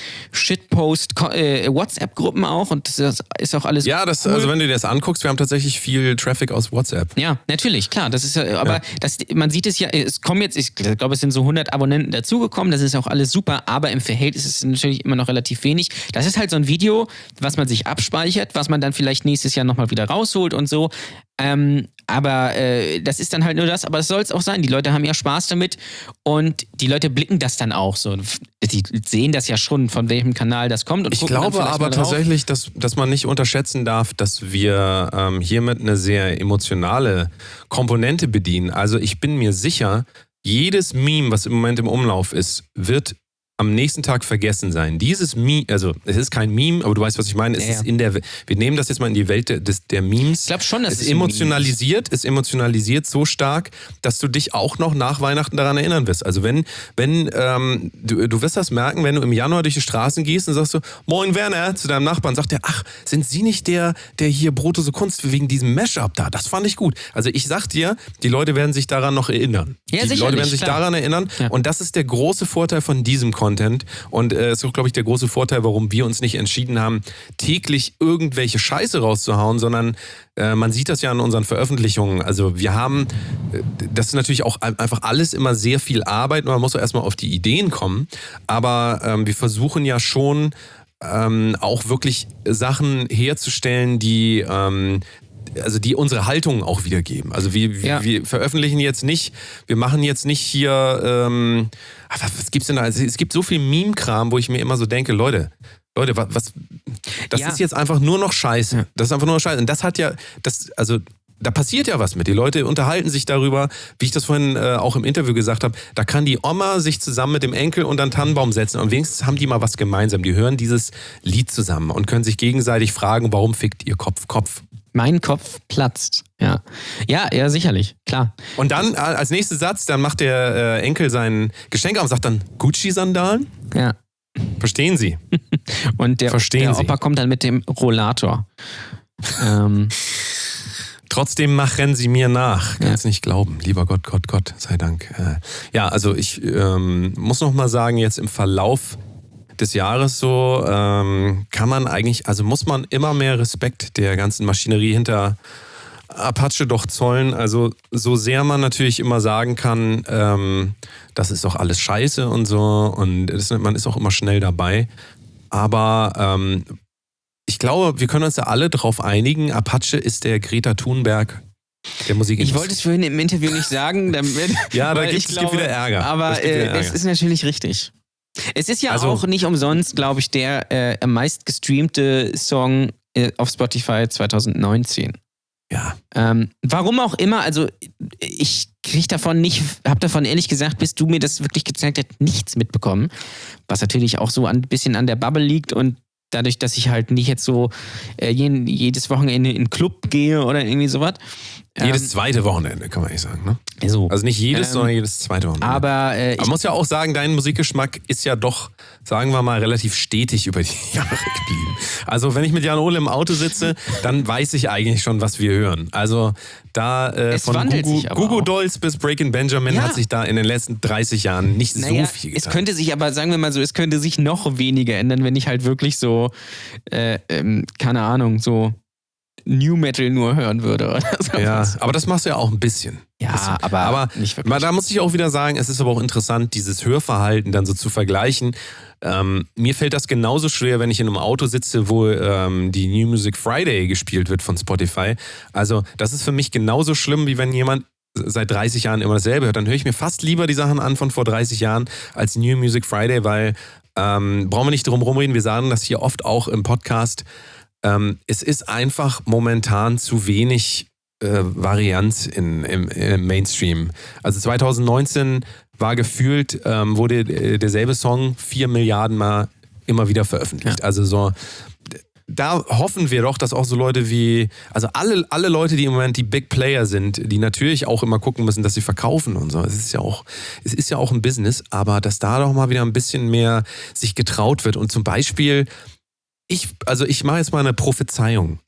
Shitpost-WhatsApp-Gruppen auch und das ist auch alles Ja, cool. Also wenn du dir das anguckst, wir haben tatsächlich viel Traffic aus WhatsApp. Ja, natürlich, klar. Das ist aber man sieht es ja, es kommen jetzt, ich glaube, es sind so 100 Abonnenten dazugekommen, das ist auch alles super, aber im Verhältnis ist es natürlich immer noch relativ wenig. Das ist halt so ein Video, was man sich abspeichert, was man dann vielleicht nächstes Jahr nochmal wieder rausholt und so. Aber das ist dann halt nur das, aber es soll es auch sein. Die Leute haben ja Spaß damit und die Leute blicken das dann auch so. Die sehen das ja schon, von welchem Kanal das kommt. Und ich glaube aber tatsächlich, dass man nicht unterschätzen darf, dass wir hiermit eine sehr emotionale Komponente bedienen. Also ich bin mir sicher, jedes Meme, was im Moment im Umlauf ist, wird am nächsten Tag vergessen sein. Dieses Meme, also es ist kein Meme, aber du weißt, was ich meine. Es ist wir nehmen das jetzt mal in die Welt der Memes. Ich glaube schon, dass es emotionalisiert so stark, dass du dich auch noch nach Weihnachten daran erinnern wirst. Also wenn du wirst das merken, wenn du im Januar durch die Straßen gehst und sagst so, Moin Werner, zu deinem Nachbarn, sagt der, ach, sind Sie nicht der hier Brotose Kunst wegen diesem Mashup da? Das fand ich gut. Also ich sag dir, die Leute werden sich daran noch erinnern. Ja, die Leute werden sich daran erinnern und das ist der große Vorteil von diesem Content. Und ist auch, glaube ich, der große Vorteil, warum wir uns nicht entschieden haben, täglich irgendwelche Scheiße rauszuhauen, sondern man sieht das ja an unseren Veröffentlichungen. Also wir haben, das ist natürlich auch einfach alles immer sehr viel Arbeit und man muss auch erstmal auf die Ideen kommen. Aber wir versuchen ja schon auch wirklich Sachen herzustellen, die die unsere Haltung auch wiedergeben. Also wir veröffentlichen jetzt nicht, wir machen jetzt nicht hier, was gibt's denn da? Also es gibt so viel Meme-Kram, wo ich mir immer so denke, Leute, was, das ist jetzt einfach nur noch Scheiße. Das ist einfach nur noch Scheiße. Und das hat ja, da passiert ja was mit. Die Leute unterhalten sich darüber, wie ich das vorhin auch im Interview gesagt habe, da kann die Oma sich zusammen mit dem Enkel unter einen Tannenbaum setzen und wenigstens haben die mal was gemeinsam. Die hören dieses Lied zusammen und können sich gegenseitig fragen, warum fickt ihr Kopf? Mein Kopf platzt. Ja, sicherlich, klar. Und dann als nächster Satz, dann macht der Enkel sein Geschenk auf und sagt dann Gucci-Sandalen? Ja. Verstehen Sie? Und der Opa kommt dann mit dem Rollator. Trotzdem machen Sie mir nach. Kann's nicht glauben. Lieber Gott sei Dank. Also ich muss noch mal sagen, jetzt im Verlauf des Jahres so kann man eigentlich, also muss man immer mehr Respekt der ganzen Maschinerie hinter Apache doch zollen. Also so sehr man natürlich immer sagen kann, das ist doch alles scheiße und so und man ist auch immer schnell dabei. Aber ich glaube, wir können uns ja alle darauf einigen, Apache ist der Greta Thunberg der Musikindustrie. Ich wollte es vorhin im Interview nicht sagen. Damit, es gibt wieder Ärger. Aber es ist natürlich richtig. Es ist ja auch nicht umsonst, glaube ich, der am meist gestreamte Song auf Spotify 2019. Ja. Warum auch immer, also ich habe davon ehrlich gesagt, bis du mir das wirklich gezeigt hast, nichts mitbekommen. Was natürlich auch so ein bisschen an der Bubble liegt und dadurch, dass ich halt nicht jetzt so jedes Wochenende in den Club gehe oder irgendwie sowas. Jedes zweite Wochenende, kann man nicht sagen, ne? So. Also nicht jedes, sondern jedes zweite Wochenende. Aber man muss ja auch sagen, dein Musikgeschmack ist ja doch, sagen wir mal, relativ stetig über die Jahre geblieben. Also wenn ich mit Jan Ole im Auto sitze, dann weiß ich eigentlich schon, was wir hören. Also da von Goo Dolls bis Breaking Benjamin hat sich da in den letzten 30 Jahren nicht so viel getan. Es könnte sich aber, sagen wir mal so, es könnte sich noch weniger ändern, wenn ich halt wirklich so, keine Ahnung, so New Metal nur hören würde oder so. Ja, aber das machst du ja auch ein bisschen. Ja, aber nicht wirklich. Da muss ich auch wieder sagen, es ist aber auch interessant, dieses Hörverhalten dann so zu vergleichen. Mir fällt das genauso schwer, wenn ich in einem Auto sitze, wo die New Music Friday gespielt wird von Spotify. Also das ist für mich genauso schlimm, wie wenn jemand seit 30 Jahren immer dasselbe hört. Dann höre ich mir fast lieber die Sachen an von vor 30 Jahren als New Music Friday, weil brauchen wir nicht drum rumreden, wir sagen das hier oft auch im Podcast, es ist einfach momentan zu wenig Varianz im Mainstream. Also 2019 war gefühlt, wurde derselbe Song 4 Milliarden Mal immer wieder veröffentlicht. Ja. Also so, da hoffen wir doch, dass auch so Leute wie, also alle Leute, die im Moment die Big Player sind, die natürlich auch immer gucken müssen, dass sie verkaufen und so. Es ist ja auch ein Business, aber dass da doch mal wieder ein bisschen mehr sich getraut wird. Und zum Beispiel, ich mache jetzt mal eine Prophezeiung.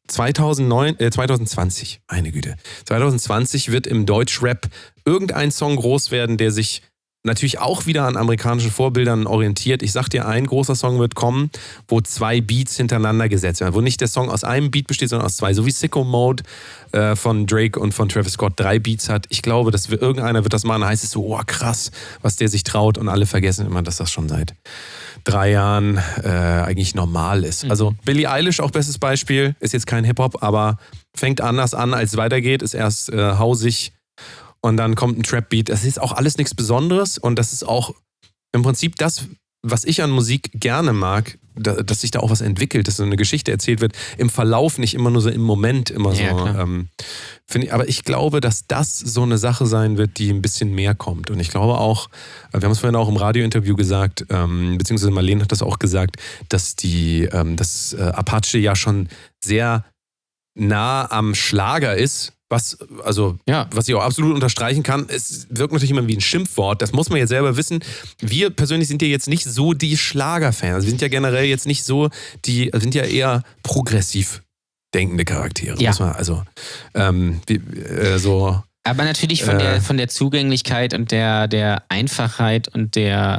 2020, meine Güte. 2020 wird im Deutschrap irgendein Song groß werden, der sich natürlich auch wieder an amerikanischen Vorbildern orientiert. Ich sag dir, ein großer Song wird kommen, wo 2 Beats hintereinander gesetzt werden. Wo nicht der Song aus einem Beat besteht, sondern aus 2. So wie Sicko Mode von Drake und von Travis Scott 3 Beats hat. Ich glaube, dass irgendeiner wird das machen, dann heißt es so, oh krass, was der sich traut. Und alle vergessen immer, dass das schon seit 3 Jahren eigentlich normal ist. Also Billie Eilish, auch bestes Beispiel, ist jetzt kein Hip-Hop, aber fängt anders an, als es weitergeht, ist erst hausig und dann kommt ein Trap-Beat. Das ist auch alles nichts Besonderes und das ist auch im Prinzip das, was ich an Musik gerne mag, dass sich da auch was entwickelt, dass so eine Geschichte erzählt wird, im Verlauf, nicht immer nur so im Moment, immer so. Ja, aber ich glaube, dass das so eine Sache sein wird, die ein bisschen mehr kommt. Und ich glaube auch, wir haben es vorhin auch im Radiointerview gesagt, beziehungsweise Marlene hat das auch gesagt, dass dass Apache ja schon sehr nah am Schlager ist. Was ich auch absolut unterstreichen kann, es wirkt natürlich immer wie ein Schimpfwort. Das muss man jetzt selber wissen. Wir persönlich sind ja jetzt nicht so die Schlagerfans. Also wir sind ja generell jetzt nicht so sind ja eher progressiv denkende Charaktere. Ja. Muss man, aber natürlich von der Zugänglichkeit und der Einfachheit und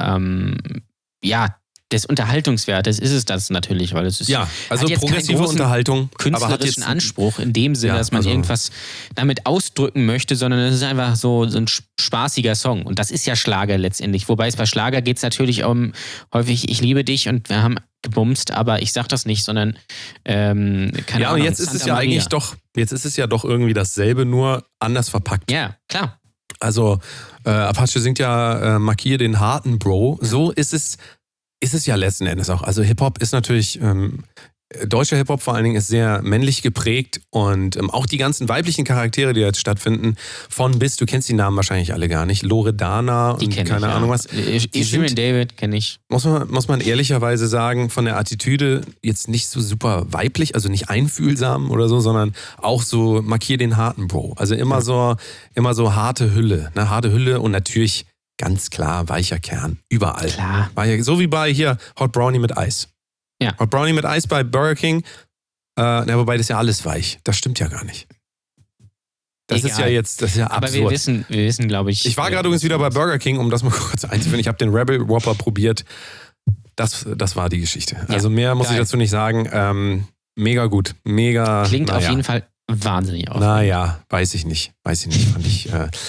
des Unterhaltungswertes ist es das natürlich, weil es ist also hat jetzt progressive Unterhaltung, künstlerischen aber hat jetzt Anspruch in dem Sinne, dass man irgendwas damit ausdrücken möchte, sondern es ist einfach so ein spaßiger Song und das ist ja Schlager letztendlich. Wobei es bei Schlager geht es natürlich häufig ich liebe dich und wir haben gebumst, aber ich sag das nicht, sondern keine Ahnung. Und jetzt ist es ja eigentlich doch irgendwie dasselbe, nur anders verpackt. Ja, klar. Also Apache singt ja markier den harten Bro, so ist es ja letzten Endes auch. Also Hip-Hop ist natürlich, deutscher Hip-Hop vor allen Dingen ist sehr männlich geprägt und auch die ganzen weiblichen Charaktere, die jetzt stattfinden, von bis, du kennst die Namen wahrscheinlich alle gar nicht, Loredana und keine Ahnung was. Shirin David kenne ich. Muss man ehrlicherweise sagen, von der Attitüde jetzt nicht so super weiblich, also nicht einfühlsam oder so, sondern auch so markier den harten Bro. Also immer so harte Hülle, ne? Harte Hülle und natürlich ganz klar, weicher Kern. Überall. Klar. So wie bei hier Hot Brownie mit Eis. Ja. Hot Brownie mit Eis bei Burger King. Wobei das ist ja alles weich. Das stimmt ja gar nicht. Das ist ja absurd. Aber wir wissen, glaube ich. Ich war gerade übrigens wieder bei Burger King, um das mal kurz einzuführen. Ich habe den Rebel Whopper probiert. Das war die Geschichte. Also mehr muss ich dazu nicht sagen. Mega gut. Mega. Klingt auf jeden Fall wahnsinnig auf. Naja, weiß ich nicht. Fand ich.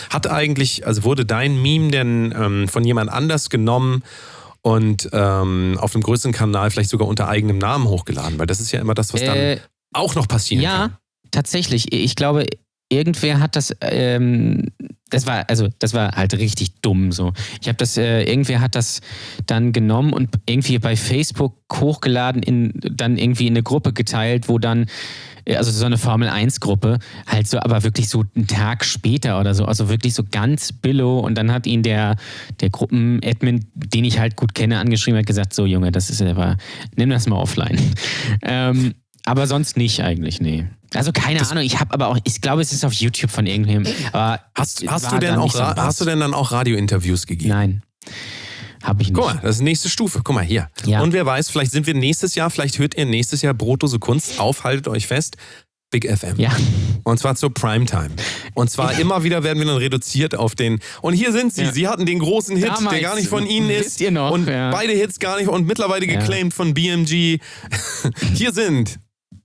Wurde dein Meme denn von jemand anders genommen und auf einem größeren Kanal vielleicht sogar unter eigenem Namen hochgeladen? Weil das ist ja immer das, was dann auch noch passieren kann. Ja, tatsächlich. Ich glaube, irgendwer hat das, das war halt richtig dumm so. Irgendwer hat das dann genommen und irgendwie bei Facebook hochgeladen, dann irgendwie in eine Gruppe geteilt, wo dann, also so eine Formel-1-Gruppe, halt so, aber wirklich so einen Tag später oder so, also wirklich so ganz billow und dann hat ihn der Gruppen-Admin, den ich halt gut kenne, angeschrieben, hat gesagt, so Junge, nimm das mal offline. Aber sonst nicht eigentlich, nee. Also keine Ahnung, ich glaube, es ist auf YouTube von irgendwem. Aber hast du denn dann auch Radiointerviews gegeben? Nein, habe ich nicht. Guck mal, das ist die nächste Stufe. Guck mal hier. Ja. Und wer weiß, vielleicht sind wir vielleicht hört ihr nächstes Jahr Brotdose Kunst auf, haltet euch fest, Big FM. Ja. Und zwar zur Primetime. Und zwar immer wieder werden wir dann reduziert auf den. Und hier sind sie. Ja. Sie hatten den großen Hit, damals, der gar nicht von ihnen ist. Ihr noch, und beide Hits gar nicht und mittlerweile geclaimed von BMG. Hier sind.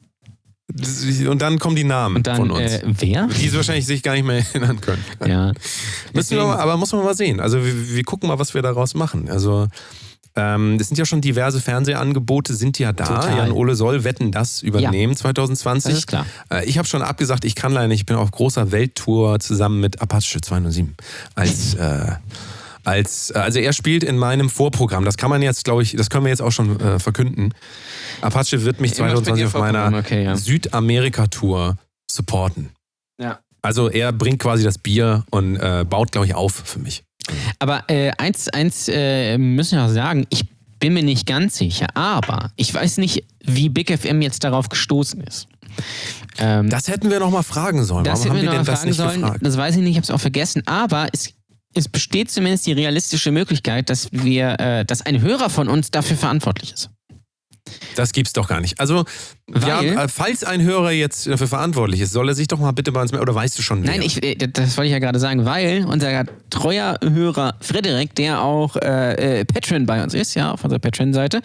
Und dann kommen die Namen von uns. Wer? Die sie wahrscheinlich sich gar nicht mehr erinnern können. Ja. Muss man mal sehen. Also wir gucken mal, was wir daraus machen. Also es sind ja schon diverse Fernsehangebote, sind ja da. Total. Jan Ole soll Wetten, das übernehmen 2020. Das ist klar. Ich habe schon abgesagt, ich kann leider nicht. Ich bin auf großer Welttour zusammen mit Apache 207 als Also er spielt in meinem Vorprogramm. Das kann man jetzt, glaube ich, das können wir jetzt auch schon verkünden. Apache wird mich 2020 auf meiner Südamerika-Tour supporten. Ja. Also er bringt quasi das Bier und baut, glaube ich, auf für mich. Aber eins müssen wir auch sagen, ich bin mir nicht ganz sicher, aber ich weiß nicht, wie Big FM jetzt darauf gestoßen ist. Das hätten wir noch mal fragen sollen. Warum haben wir denn das nicht gefragt? Das weiß ich nicht, ich habe es auch vergessen, aber es besteht zumindest die realistische Möglichkeit, dass ein Hörer von uns dafür verantwortlich ist. Das gibt's doch gar nicht. Also, falls ein Hörer jetzt dafür verantwortlich ist, soll er sich doch mal bitte bei uns melden. Oder weißt du schon wer? Nein, das wollte ich ja gerade sagen, weil unser treuer Hörer Frederik, der auch Patreon bei uns ist, ja, auf unserer Patreon-Seite.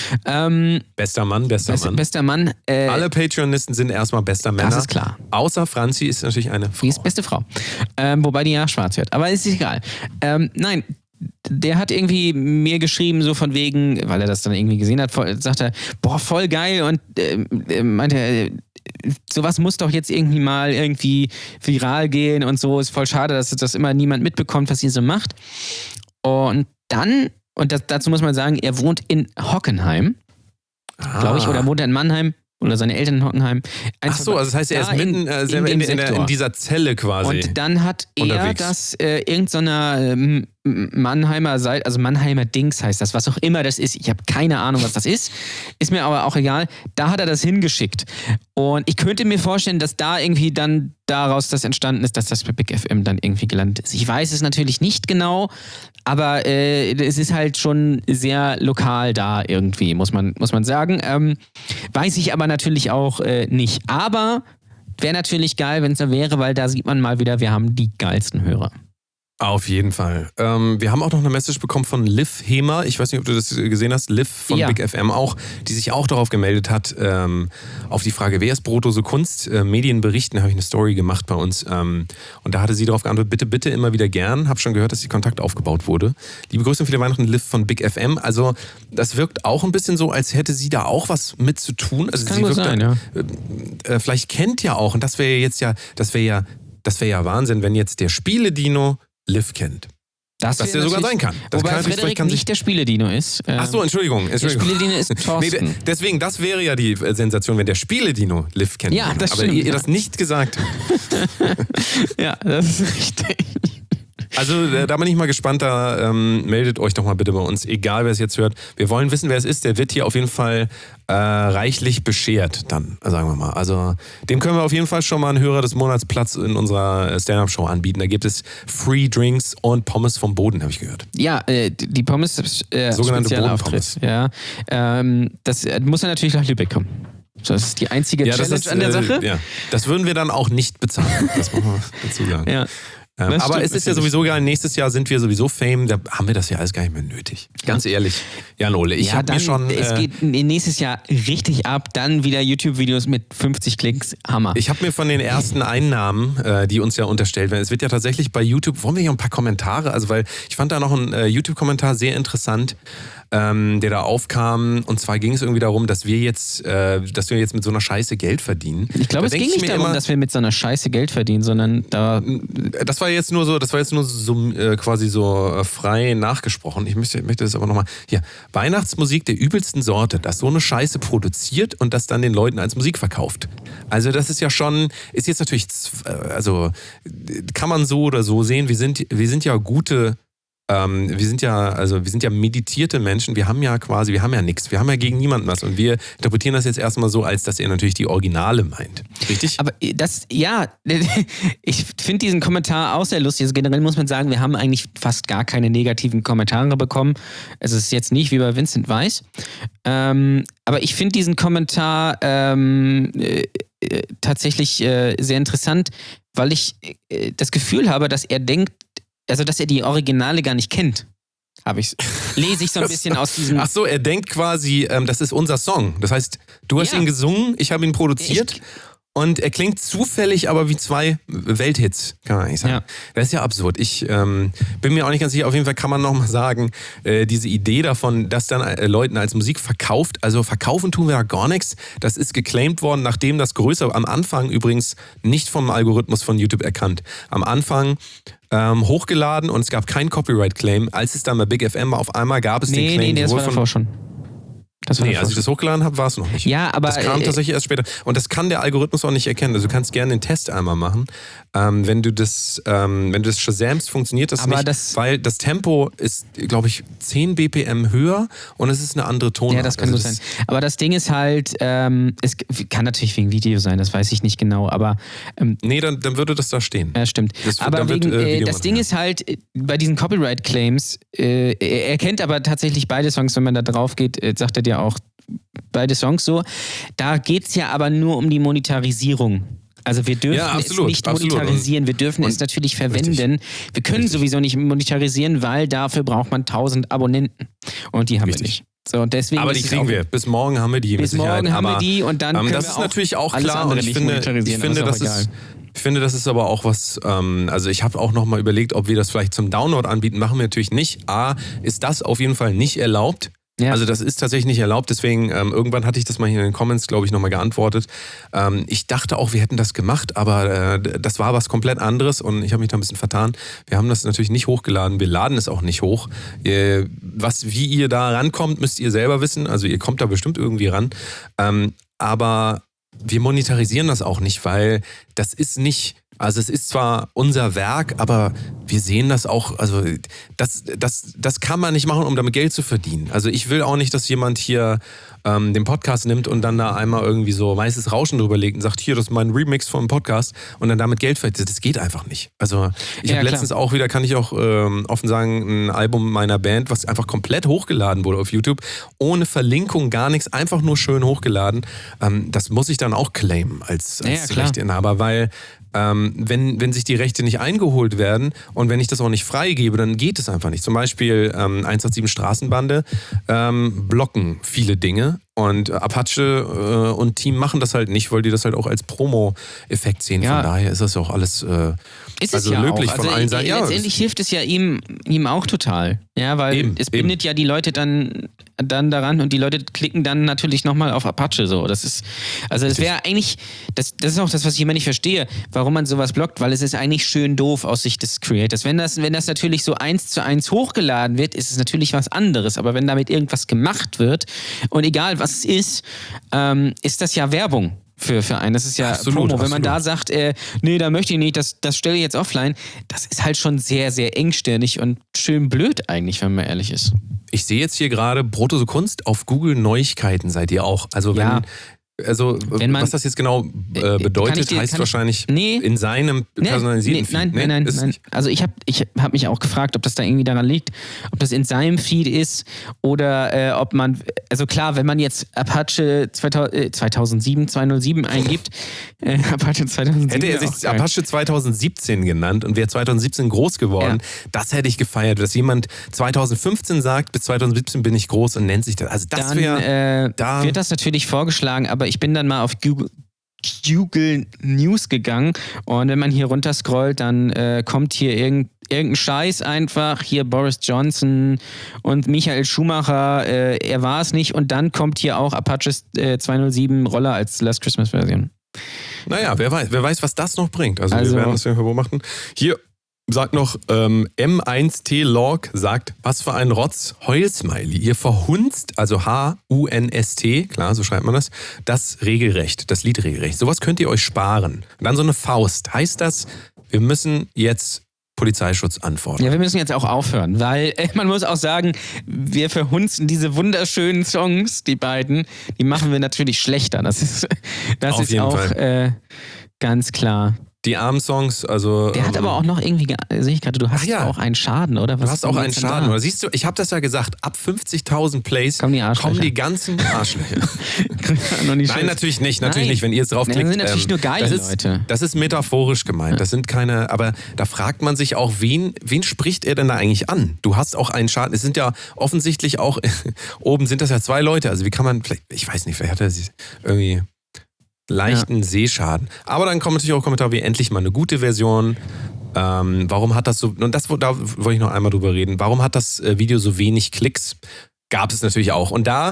Bester Mann. Bester Mann. Alle Patreonisten sind erstmal bester Männer. Das ist klar. Außer Franzi ist natürlich eine Frau. Die ist beste Frau. Wobei die ja schwarz wird. Aber ist egal. Nein. Der hat irgendwie mir geschrieben, so von wegen, weil er das dann irgendwie gesehen hat, sagt er, boah, voll geil und meinte, sowas muss doch jetzt irgendwie mal irgendwie viral gehen und so, ist voll schade, dass das immer niemand mitbekommt, was ihr so macht. Und dann, dazu muss man sagen, er wohnt in Hockenheim, glaube ich, oder wohnt er in Mannheim. Oder seine Eltern in Hockenheim. Ach so, also das heißt, er ist mitten in dieser Zelle quasi. Und dann hat er unterwegs. das irgendeiner Mannheimer Seite, also Mannheimer Dings heißt das, was auch immer das ist. Ich habe keine Ahnung, was das ist. Ist mir aber auch egal. Da hat er das hingeschickt. Und ich könnte mir vorstellen, dass da irgendwie dann daraus das entstanden ist, dass das bei Big FM dann irgendwie gelandet ist. Ich weiß es natürlich nicht genau, aber es ist halt schon sehr lokal da irgendwie, muss man sagen. Weiß ich aber natürlich auch nicht. Aber wäre natürlich geil, wenn es so wäre, weil da sieht man mal wieder, wir haben die geilsten Hörer. Auf jeden Fall. Wir haben auch noch eine Message bekommen von Liv Hemer. Ich weiß nicht, ob du das gesehen hast. Liv von Big FM auch, die sich auch darauf gemeldet hat, auf die Frage, wer ist Brotdose Kunst? Medien berichten, habe ich eine Story gemacht bei uns. Und da hatte sie darauf geantwortet, bitte immer wieder gern. Hab schon gehört, dass die Kontakt aufgebaut wurde. Liebe Grüße und viele Weihnachten, Liv von Big FM. Also das wirkt auch ein bisschen so, als hätte sie da auch was mit zu tun. Also das kann gut sein, ja. Vielleicht kennt ja auch, und das wäre ja Wahnsinn, wenn jetzt der Spiele-Dino Liv kennt. Dass der sogar sein kann. Das wobei kann Frederik nicht der Spiele-Dino ist. Ach so, Entschuldigung. Der Spiele-Dino ist Thorsten. Nee, deswegen, das wäre ja die Sensation, wenn der Spiele-Dino Liv kennt. Ja, das stimmt. Aber ihr das nicht gesagt. Ja, das ist richtig. Also da bin ich mal gespannt, da meldet euch doch mal bitte bei uns, egal wer es jetzt hört. Wir wollen wissen, wer es ist, der wird hier auf jeden Fall reichlich beschert dann, sagen wir mal. Also dem können wir auf jeden Fall schon mal einen Hörer des Monats Platz in unserer Stand-Up-Show anbieten. Da gibt es Free Drinks und Pommes vom Boden, habe ich gehört. Ja, die Pommes, sogenannte Bodenpommes. Ja, das muss ja natürlich nach Lübeck kommen. Das ist die einzige Challenge an der Sache. Ja. Das würden wir dann auch nicht bezahlen, das muss man dazu sagen. Ja. Aber es ist ja sowieso geil, nächstes Jahr sind wir sowieso Fame, da haben wir das ja alles gar nicht mehr nötig. Ganz ehrlich, Jan Ole, ich habe mir schon... Es geht nächstes Jahr richtig ab, dann wieder YouTube-Videos mit 50 Klicks, Hammer. Ich habe mir von den ersten Einnahmen, die uns ja unterstellt werden, es wird ja tatsächlich bei YouTube, wollen wir hier ein paar Kommentare, also weil ich fand da noch einen YouTube-Kommentar sehr interessant, der da aufkam, und zwar ging es irgendwie darum, dass wir jetzt mit so einer Scheiße Geld verdienen. Ich glaube, es ging nicht darum, dass wir mit so einer Scheiße Geld verdienen, sondern das war jetzt nur so quasi so frei nachgesprochen. Ich möchte das aber nochmal, hier, Weihnachtsmusik der übelsten Sorte, das so eine Scheiße produziert und das dann den Leuten als Musik verkauft. Also das ist ja schon, ist jetzt natürlich, also kann man so oder so sehen, wir sind ja gute, wir sind ja meditierte Menschen, wir haben ja nichts, wir haben ja gegen niemanden was und wir interpretieren das jetzt erstmal so, als dass er natürlich die Originale meint. Richtig? Aber ich finde diesen Kommentar auch sehr lustig. Also generell muss man sagen, wir haben eigentlich fast gar keine negativen Kommentare bekommen. Es ist jetzt nicht wie bei Vincent Weiss. Aber ich finde diesen Kommentar tatsächlich sehr interessant, weil ich das Gefühl habe, dass er denkt, also dass er die Originale gar nicht kennt. Lese ich so ein bisschen aus diesem... Ach so, er denkt quasi, das ist unser Song. Das heißt, du hast ihn gesungen, ich habe ihn produziert und er klingt zufällig aber wie 2 Welthits, kann man eigentlich sagen. Ja. Das ist ja absurd. Ich bin mir auch nicht ganz sicher, auf jeden Fall kann man nochmal sagen, diese Idee davon, dass dann Leuten als Musik verkauft, also verkaufen tun wir ja gar nichts, das ist geclaimed worden, nachdem das größer, am Anfang übrigens nicht vom Algorithmus von YouTube erkannt. Am Anfang hochgeladen und es gab keinen Copyright-Claim. Als es dann bei Big FM war, auf einmal gab es den Claim. Nee, das war davor schon. Als ich das hochgeladen habe, war es noch nicht. Ja, aber das kam tatsächlich erst später. Und das kann der Algorithmus auch nicht erkennen. Also du kannst gerne den Test einmal machen. Wenn du das Shazamst, funktioniert das aber nicht, weil das Tempo ist, glaube ich, 10 BPM höher und es ist eine andere Tonart. Ja, das kann gut sein. Aber das Ding ist halt, es kann natürlich wegen Video sein, das weiß ich nicht genau, aber... nee, dann würde das da stehen. Ja, stimmt. Aber das Ding ist halt, bei diesen Copyright-Claims, er kennt aber tatsächlich beide Songs, wenn man da drauf geht, sagt er dir auch beide Songs so. Da geht es ja aber nur um die Monetarisierung. Also wir dürfen es nicht monetarisieren, wir dürfen es natürlich verwenden. Richtig. Wir können sowieso nicht monetarisieren, weil dafür braucht man 1000 Abonnenten. Und die haben wir nicht. So, deswegen aber die kriegen wir. Bis morgen haben wir die. Bis morgen haben wir die und dann können das wir ist auch natürlich auch alles klar. andere Und nicht monetarisieren. Ich finde, das ist aber auch was, also ich habe auch nochmal überlegt, ob wir das vielleicht zum Download anbieten. Machen wir natürlich nicht. A, ist das auf jeden Fall nicht erlaubt. Ja. Also das ist tatsächlich nicht erlaubt, deswegen irgendwann hatte ich das mal hier in den Comments, glaube ich, nochmal geantwortet. Ich dachte auch, wir hätten das gemacht, aber das war was komplett anderes und ich habe mich da ein bisschen vertan. Wir haben das natürlich nicht hochgeladen, wir laden es auch nicht hoch. Wie ihr da rankommt, müsst ihr selber wissen, also ihr kommt da bestimmt irgendwie ran. Aber wir monetarisieren das auch nicht, weil das ist nicht... Also es ist zwar unser Werk, aber wir sehen das auch, also das kann man nicht machen, um damit Geld zu verdienen. Also ich will auch nicht, dass jemand hier den Podcast nimmt und dann da einmal irgendwie so weißes Rauschen drüber legt und sagt, hier, das ist mein Remix vom Podcast und dann damit Geld verdient. Das geht einfach nicht. Also ich habe letztens auch wieder, kann ich auch offen sagen, ein Album meiner Band, was einfach komplett hochgeladen wurde auf YouTube, ohne Verlinkung, gar nichts, einfach nur schön hochgeladen. Das muss ich dann auch claimen als Rechteinhaber, weil wenn sich die Rechte nicht eingeholt werden und wenn ich das auch nicht freigebe, dann geht es einfach nicht. Zum Beispiel 187 Straßenbande blocken viele Dinge und Apache und Team machen das halt nicht, weil die das halt auch als Promo-Effekt sehen. Von daher ist das ja auch alles löblich von allen Seiten. Letztendlich hilft es ja ihm auch total. Ja, weil es bindet ja die Leute dann daran und die Leute klicken dann natürlich nochmal auf Apache so. Das ist, also das wäre eigentlich, das ist auch das, was ich immer nicht verstehe, warum man sowas blockt, weil es ist eigentlich schön doof aus Sicht des Creators. Wenn das natürlich so 1:1 hochgeladen wird, ist es natürlich was anderes, aber wenn damit irgendwas gemacht wird und egal was es ist das ja Werbung. Für einen. Das ist ja Promo. Wenn man da sagt, nee, da möchte ich nicht, das stelle ich jetzt offline, das ist halt schon sehr, sehr engstirnig und schön blöd eigentlich, wenn man ehrlich ist. Ich sehe jetzt hier gerade Broto so Kunst auf Google Neuigkeiten seid ihr auch. Also was das jetzt genau bedeutet, heißt wahrscheinlich in seinem personalisierten Feed. Nein. Also ich hab mich auch gefragt, ob das da irgendwie daran liegt, ob das in seinem Feed ist oder ob man, also klar, wenn man jetzt Apache 207 eingibt, Apache 2007. Hätte er sich Apache 2017 genannt und wäre 2017 groß geworden, das hätte ich gefeiert, dass jemand 2015 sagt, bis 2017 bin ich groß und nennt sich das. Also das wäre... wird das natürlich vorgeschlagen, aber ich bin dann mal auf Google News gegangen und wenn man hier runterscrollt, dann kommt hier irgendein Scheiß einfach, hier Boris Johnson und Michael Schumacher, er war es nicht und dann kommt hier auch Apache 207 Roller als Last Christmas Version. Naja, wer weiß, was das noch bringt. Also wir werden das ja beobachten. Hier sagt noch, M1T-Log sagt, was für ein Rotz, Heul-Smiley. Ihr verhunzt, also H-U-N-S-T, klar, so schreibt man das Regelrecht, das Liedregelrecht. Sowas könnt ihr euch sparen. Und dann so eine Faust. Heißt das, wir müssen jetzt Polizeischutz anfordern? Ja, wir müssen jetzt auch aufhören, weil man muss auch sagen, wir verhunzen diese wunderschönen Songs, die beiden, die machen wir natürlich schlechter. Das ist auch ganz klar. Die armen Songs, also... Der hat aber auch noch irgendwie, sehe ich gerade, du hast auch einen Schaden, oder? Du hast auch einen Schaden, oder? Siehst du, ich habe das ja gesagt, ab 50.000 Plays kommen die ganzen Arschlöcher. Nein, natürlich nicht, wenn ihr jetzt draufklickt. Das sind natürlich nur geile Leute. Das ist metaphorisch gemeint, das sind keine, aber da fragt man sich auch, wen spricht er denn da eigentlich an? Du hast auch einen Schaden, es sind ja offensichtlich auch, oben sind das ja 2 Leute, also wie kann man, ich weiß nicht, vielleicht hat er sich irgendwie... leichten Sehschaden. Aber dann kommen natürlich auch Kommentare wie endlich mal eine gute Version. Warum hat das so, und da wollte ich noch einmal drüber reden, warum hat das Video so wenig Klicks? Gab es natürlich auch. Und da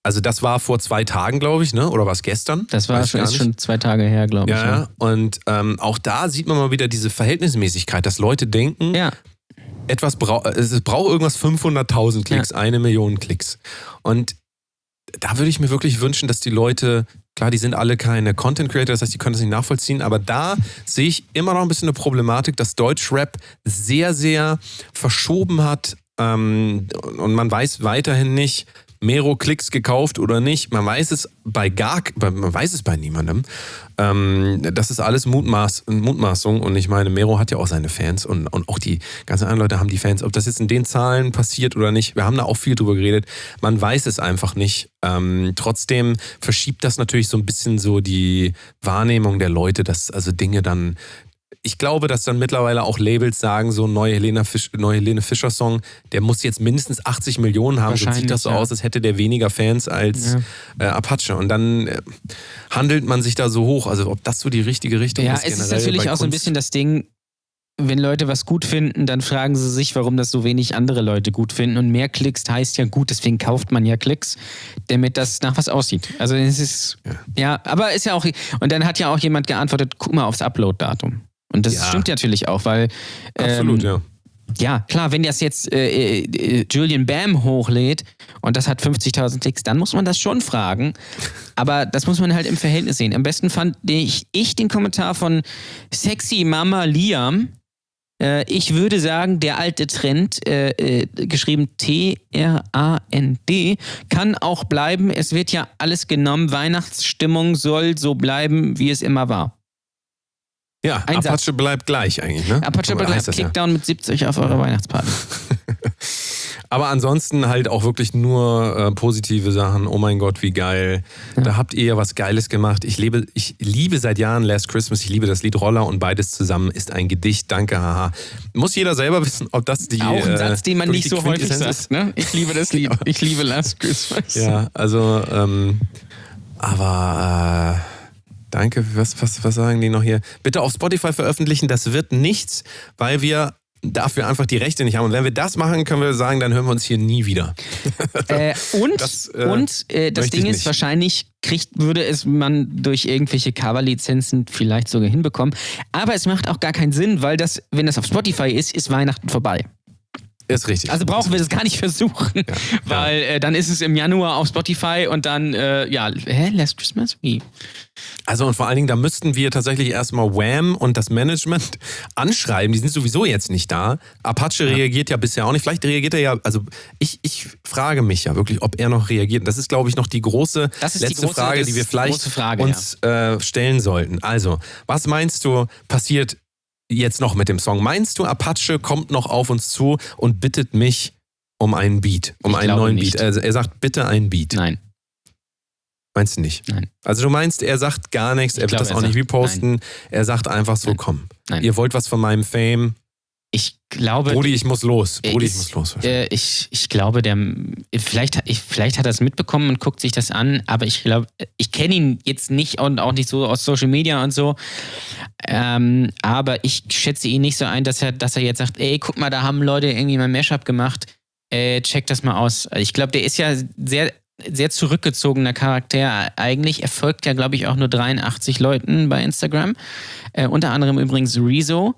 Also das war vor 2 Tagen, glaube ich, ne? Oder war es gestern? Das war schon 2 Tage her, glaube ich. Ja, und auch da sieht man mal wieder diese Verhältnismäßigkeit, dass Leute denken, es braucht irgendwas 500.000 Klicks, 1 Million Klicks. Und da würde ich mir wirklich wünschen, dass die Leute, klar, die sind alle keine Content Creator, das heißt, die können das nicht nachvollziehen, aber da sehe ich immer noch ein bisschen eine Problematik, dass Deutschrap sehr, sehr verschoben hat und man weiß weiterhin nicht, Mero Klicks gekauft oder nicht. Man weiß es bei niemandem. Das ist alles Mutmaßung und ich meine, Mero hat ja auch seine Fans und auch die ganzen anderen Leute haben die Fans. Ob das jetzt in den Zahlen passiert oder nicht, wir haben da auch viel drüber geredet. Man weiß es einfach nicht. Trotzdem verschiebt das natürlich so ein bisschen so die Wahrnehmung der Leute, dass also Dinge dann. Ich glaube, dass dann mittlerweile auch Labels sagen, so ein neuer Helene Fischer-Song, der muss jetzt mindestens 80 Millionen haben, sonst sieht das so aus, als hätte der weniger Fans als Apache. Und dann handelt man sich da so hoch. Also ob das so die richtige Richtung ist. Ja, es ist natürlich auch so ein bisschen das Ding, wenn Leute was gut finden, dann fragen sie sich, warum das so wenig andere Leute gut finden. Und mehr Klicks heißt ja gut, deswegen kauft man ja Klicks, damit das nach was aussieht. Also es ist, aber ist ja auch, und dann hat ja auch jemand geantwortet, guck mal aufs Upload-Datum. Und das stimmt natürlich auch, weil absolut, ja, klar, wenn das jetzt Julian Bam hochlädt und das hat 50.000 Klicks, dann muss man das schon fragen. Aber das muss man halt im Verhältnis sehen. Am besten fand ich den Kommentar von Sexy Mama Liam. Ich würde sagen, der alte Trend, geschrieben T-R-A-N-D, kann auch bleiben. Es wird ja alles genommen. Weihnachtsstimmung soll so bleiben, wie es immer war. Ja, Apache bleibt gleich eigentlich, ne? Apache bleibt Kickdown mit 70 auf eure Weihnachtsparty. Aber ansonsten halt auch wirklich nur positive Sachen. Oh mein Gott, wie geil. Ja. Da habt ihr ja was Geiles gemacht. Ich liebe seit Jahren Last Christmas. Ich liebe das Lied Roller und beides zusammen ist ein Gedicht. Danke, haha. Muss jeder selber wissen, ob das die... Auch ein Satz, den man nicht so häufig sagt, ne? Ich liebe das Lied. Ich liebe Last Christmas. Ja, also, aber... Danke, was sagen die noch hier? Bitte auf Spotify veröffentlichen, das wird nichts, weil wir dafür einfach die Rechte nicht haben. Und wenn wir das machen, können wir sagen, dann hören wir uns hier nie wieder. Das Ding ist, wahrscheinlich würde es man durch irgendwelche Cover-Lizenzen vielleicht sogar hinbekommen. Aber es macht auch gar keinen Sinn, weil wenn das auf Spotify ist Weihnachten vorbei. Ist richtig. Also brauchen wir das gar nicht versuchen, weil dann ist es im Januar auf Spotify und dann, Last Christmas? Wie? Also und vor allen Dingen, da müssten wir tatsächlich erstmal Wham und das Management anschreiben, die sind sowieso jetzt nicht da. Apache reagiert ja bisher auch nicht, vielleicht reagiert er ja, also ich frage mich ja wirklich, ob er noch reagiert. Das ist, glaube ich, noch die große letzte Frage, die wir vielleicht uns stellen sollten. Also, was meinst du, passiert jetzt noch mit dem Song? Meinst du, Apache kommt noch auf uns zu und bittet mich um einen Beat, einen neuen Beat? Also er sagt, bitte einen Beat. Nein. Meinst du nicht? Nein. Also du meinst, er sagt gar nichts, er wird das auch nicht reposten. Nein. Er sagt einfach so, komm, ihr wollt was von meinem Fame. Ich glaube... Brudi, ich muss los. Ich glaube, vielleicht hat er es mitbekommen und guckt sich das an, aber ich glaube, ich kenne ihn jetzt nicht und auch nicht so aus Social Media und so, aber ich schätze ihn nicht so ein, dass er jetzt sagt, ey, guck mal, da haben Leute irgendwie mal ein Mashup gemacht, check das mal aus. Ich glaube, der ist ja sehr, sehr zurückgezogener Charakter eigentlich. Er folgt ja, glaube ich, auch nur 83 Leuten bei Instagram. Unter anderem übrigens Rezo.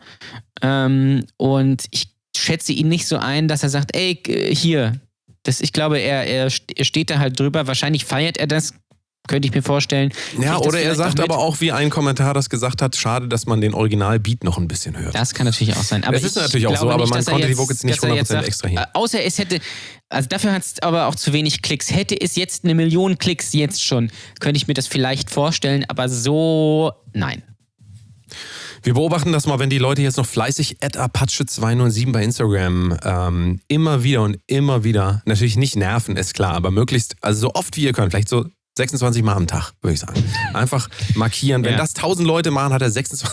Und ich schätze ihn nicht so ein, dass er sagt, ey, hier. Ich glaube, er steht da halt drüber. Wahrscheinlich feiert er das. Könnte ich mir vorstellen. Ja, oder er sagt aber auch, wie ein Kommentar das gesagt hat, schade, dass man den Original-Beat noch ein bisschen hört. Das kann natürlich auch sein. Aber es ist natürlich auch so, aber man konnte die Vocals nicht 100% extrahieren. Außer es hätte, also dafür hat es aber auch zu wenig Klicks. Hätte es jetzt 1 Million Klicks jetzt schon, könnte ich mir das vielleicht vorstellen, aber so, nein. Wir beobachten das mal, wenn die Leute jetzt noch fleißig @Apache207 bei Instagram immer wieder, natürlich nicht nerven, ist klar, aber möglichst, also so oft wie ihr könnt, vielleicht so 26 Mal am Tag, würde ich sagen. Einfach markieren. Wenn das 1000 Leute machen, hat er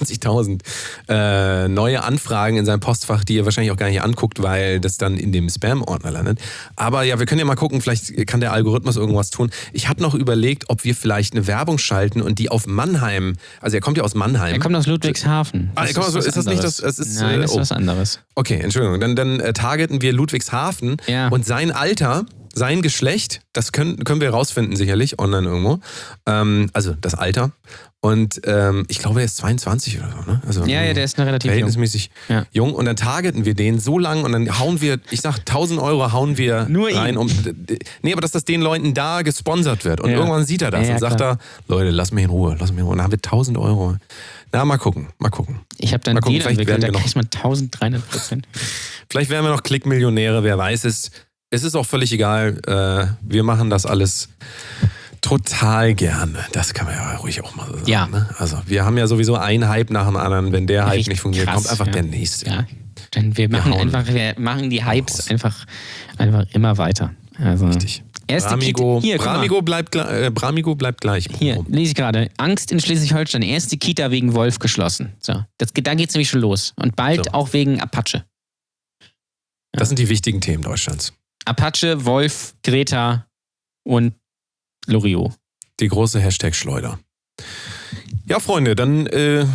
26.000 neue Anfragen in seinem Postfach, die er wahrscheinlich auch gar nicht anguckt, weil das dann in dem Spam-Ordner landet. Aber ja, wir können ja mal gucken, vielleicht kann der Algorithmus irgendwas tun. Ich hatte noch überlegt, ob wir vielleicht eine Werbung schalten und die auf Mannheim, also er kommt ja aus Mannheim. Er kommt aus Ludwigshafen. Ist das nicht das? Nein, das ist was anderes. Okay, Entschuldigung. Dann targeten wir Ludwigshafen und sein Alter sein Geschlecht, das können wir rausfinden sicherlich, online irgendwo. Also das Alter. Und ich glaube, er ist 22 oder so, ne? Also Ja, der ist noch relativ verhältnismäßig jung. Und dann targeten wir den so lang und dann hauen wir, ich sag 1.000 Euro hauen wir nur rein. Aber dass das den Leuten da gesponsert wird. Und irgendwann sieht er das und sagt er, Leute, lass mich in Ruhe. Und dann haben wir 1.000 Euro. Na, mal gucken. Ich habe dann den entwickelt, da kriegt man 1.300%. Vielleicht werden wir noch Klickmillionäre, wer weiß es. Es ist auch völlig egal. Wir machen das alles total gerne. Das kann man ja ruhig auch mal sagen. Ja. Ne? Also wir haben ja sowieso einen Hype nach dem anderen. Wenn der Hype nicht funktioniert, krass, kommt einfach der nächste. Ja. Denn wir machen die Hypes einfach immer weiter. Also richtig. Bramigo bleibt gleich. Hier, lese ich gerade. Angst in Schleswig-Holstein. Erste Kita wegen Wolf geschlossen. So, da geht's nämlich schon los. Und bald auch wegen Apache. Ja. Das sind die wichtigen Themen Deutschlands. Apache, Wolf, Greta und Loriot. Die große Hashtag-Schleuder. Ja, Freunde, dann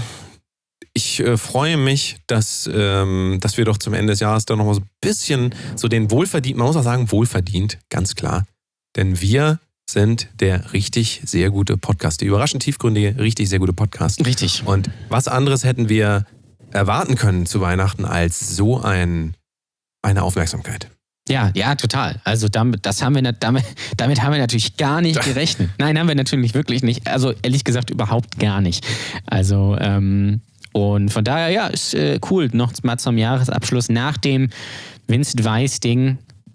ich freue mich, dass wir doch zum Ende des Jahres da noch mal so ein bisschen so den wohlverdient, man muss auch sagen wohlverdient, ganz klar. Denn wir sind der richtig sehr gute Podcast, der überraschend tiefgründige, richtig sehr gute Podcast. Richtig. Und was anderes hätten wir erwarten können zu Weihnachten als so eine Aufmerksamkeit. Ja, total. Also damit haben wir natürlich gar nicht gerechnet. Nein, haben wir natürlich wirklich nicht. Also ehrlich gesagt überhaupt gar nicht. Also und von daher, ja, ist cool. Noch mal zum Jahresabschluss nach dem Vincent Weiss-Ding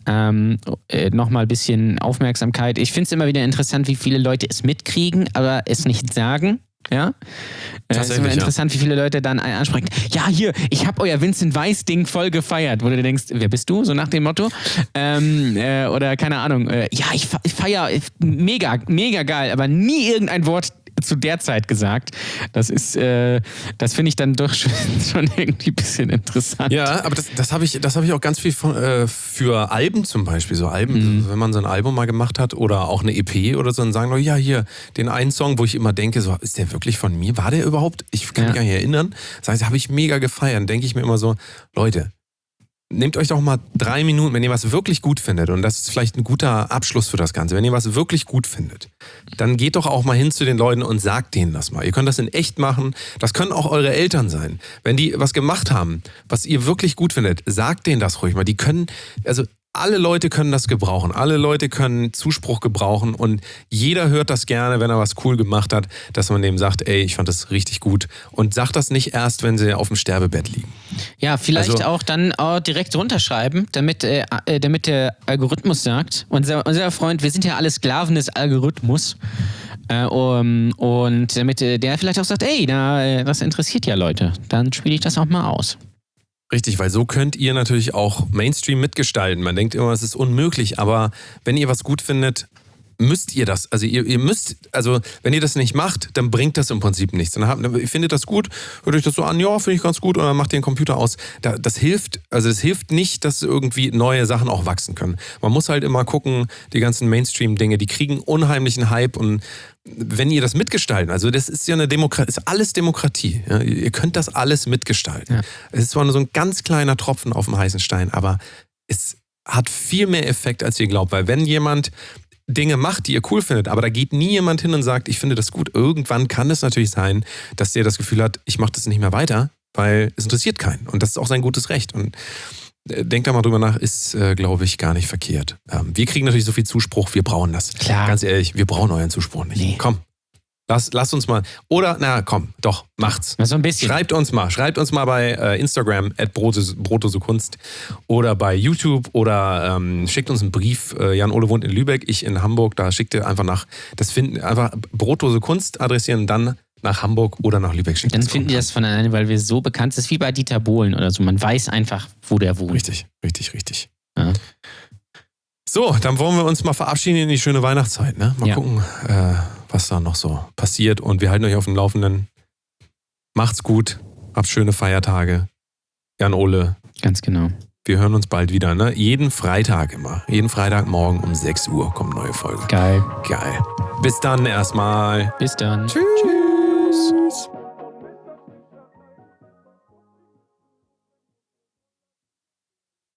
noch mal ein bisschen Aufmerksamkeit. Ich finde es immer wieder interessant, wie viele Leute es mitkriegen, aber es nicht sagen. Ja, es ist immer interessant, wie viele Leute dann ansprechen. Ja, hier, ich habe euer Vincent Weiss-Ding voll gefeiert, wo du denkst, wer bist du? So nach dem Motto. Oder keine Ahnung. Ja, ich feiere mega, mega geil, aber nie irgendein Wort zu der Zeit gesagt. Das finde ich dann doch schon irgendwie ein bisschen interessant. Ja, aber das habe ich auch ganz viel für Alben zum Beispiel. So Alben, wenn man so ein Album mal gemacht hat oder auch eine EP oder so, dann sagen Leute, ja, hier, den einen Song, wo ich immer denke, so, ist der wirklich von mir? War der überhaupt? Ich kann mich gar nicht erinnern. Das heißt, habe ich mega gefeiert. Dann denke ich mir immer so, Leute, nehmt euch doch mal 3 Minuten, wenn ihr was wirklich gut findet, und das ist vielleicht ein guter Abschluss für das Ganze, wenn ihr was wirklich gut findet, dann geht doch auch mal hin zu den Leuten und sagt denen das mal. Ihr könnt das in echt machen, das können auch eure Eltern sein. Wenn die was gemacht haben, was ihr wirklich gut findet, sagt denen das ruhig mal. Die können, also alle Leute können das gebrauchen, alle Leute können Zuspruch gebrauchen und jeder hört das gerne, wenn er was cool gemacht hat, dass man dem sagt, ey, ich fand das richtig gut, und sagt das nicht erst, wenn sie auf dem Sterbebett liegen. Ja, vielleicht auch dann direkt runterschreiben, damit der Algorithmus sagt, unser Freund, wir sind ja alle Sklaven des Algorithmus, und damit der vielleicht auch sagt, ey, das interessiert ja Leute, dann spiele ich das auch mal aus. Richtig, weil so könnt ihr natürlich auch Mainstream mitgestalten. Man denkt immer, es ist unmöglich, aber wenn ihr was gut findet, müsst ihr das. Also ihr müsst, also wenn ihr das nicht macht, dann bringt das im Prinzip nichts. Dann findet das gut, hört euch das so an, ja, finde ich ganz gut, und dann macht ihr den Computer aus. Das hilft nicht, dass irgendwie neue Sachen auch wachsen können. Man muss halt immer gucken, die ganzen Mainstream-Dinge, die kriegen unheimlichen Hype, und wenn ihr das mitgestalten, also das ist ja eine Demokratie, ist alles Demokratie. Ja? Ihr könnt das alles mitgestalten. Ja. Es ist zwar nur so ein ganz kleiner Tropfen auf dem heißen Stein, aber es hat viel mehr Effekt, als ihr glaubt. Weil wenn jemand Dinge macht, die ihr cool findet, aber da geht nie jemand hin und sagt, ich finde das gut, irgendwann kann es natürlich sein, dass der das Gefühl hat, ich mache das nicht mehr weiter, weil es interessiert keinen. Und das ist auch sein gutes Recht. Und denkt da mal drüber nach, ist, glaube ich, gar nicht verkehrt. Wir kriegen natürlich so viel Zuspruch, wir brauchen das. Klar. Ganz ehrlich, wir brauchen euren Zuspruch nicht. Nee. Komm, lasst uns mal. Oder, doch, macht's. So ein bisschen. Schreibt uns mal bei Instagram @brotosekunst oder bei YouTube, oder schickt uns einen Brief. Jan Ole wohnt in Lübeck, ich in Hamburg. Da schickt ihr einfach einfach Brotose Kunst adressieren, dann nach Hamburg oder nach Lübeck schicken. Dann finden die das von alleine, weil wir so bekannt sind, wie bei Dieter Bohlen oder so. Man weiß einfach, wo der wohnt. Richtig. Ja. So, dann wollen wir uns mal verabschieden in die schöne Weihnachtszeit. Ne? Mal gucken, was da noch so passiert. Und wir halten euch auf dem Laufenden. Macht's gut, habt schöne Feiertage. Jan Ole. Ganz genau. Wir hören uns bald wieder. Ne? Jeden Freitag immer. Jeden Freitagmorgen um 6 Uhr kommt eine neue Folge. Geil. Bis dann erstmal. Bis dann. Tschüss.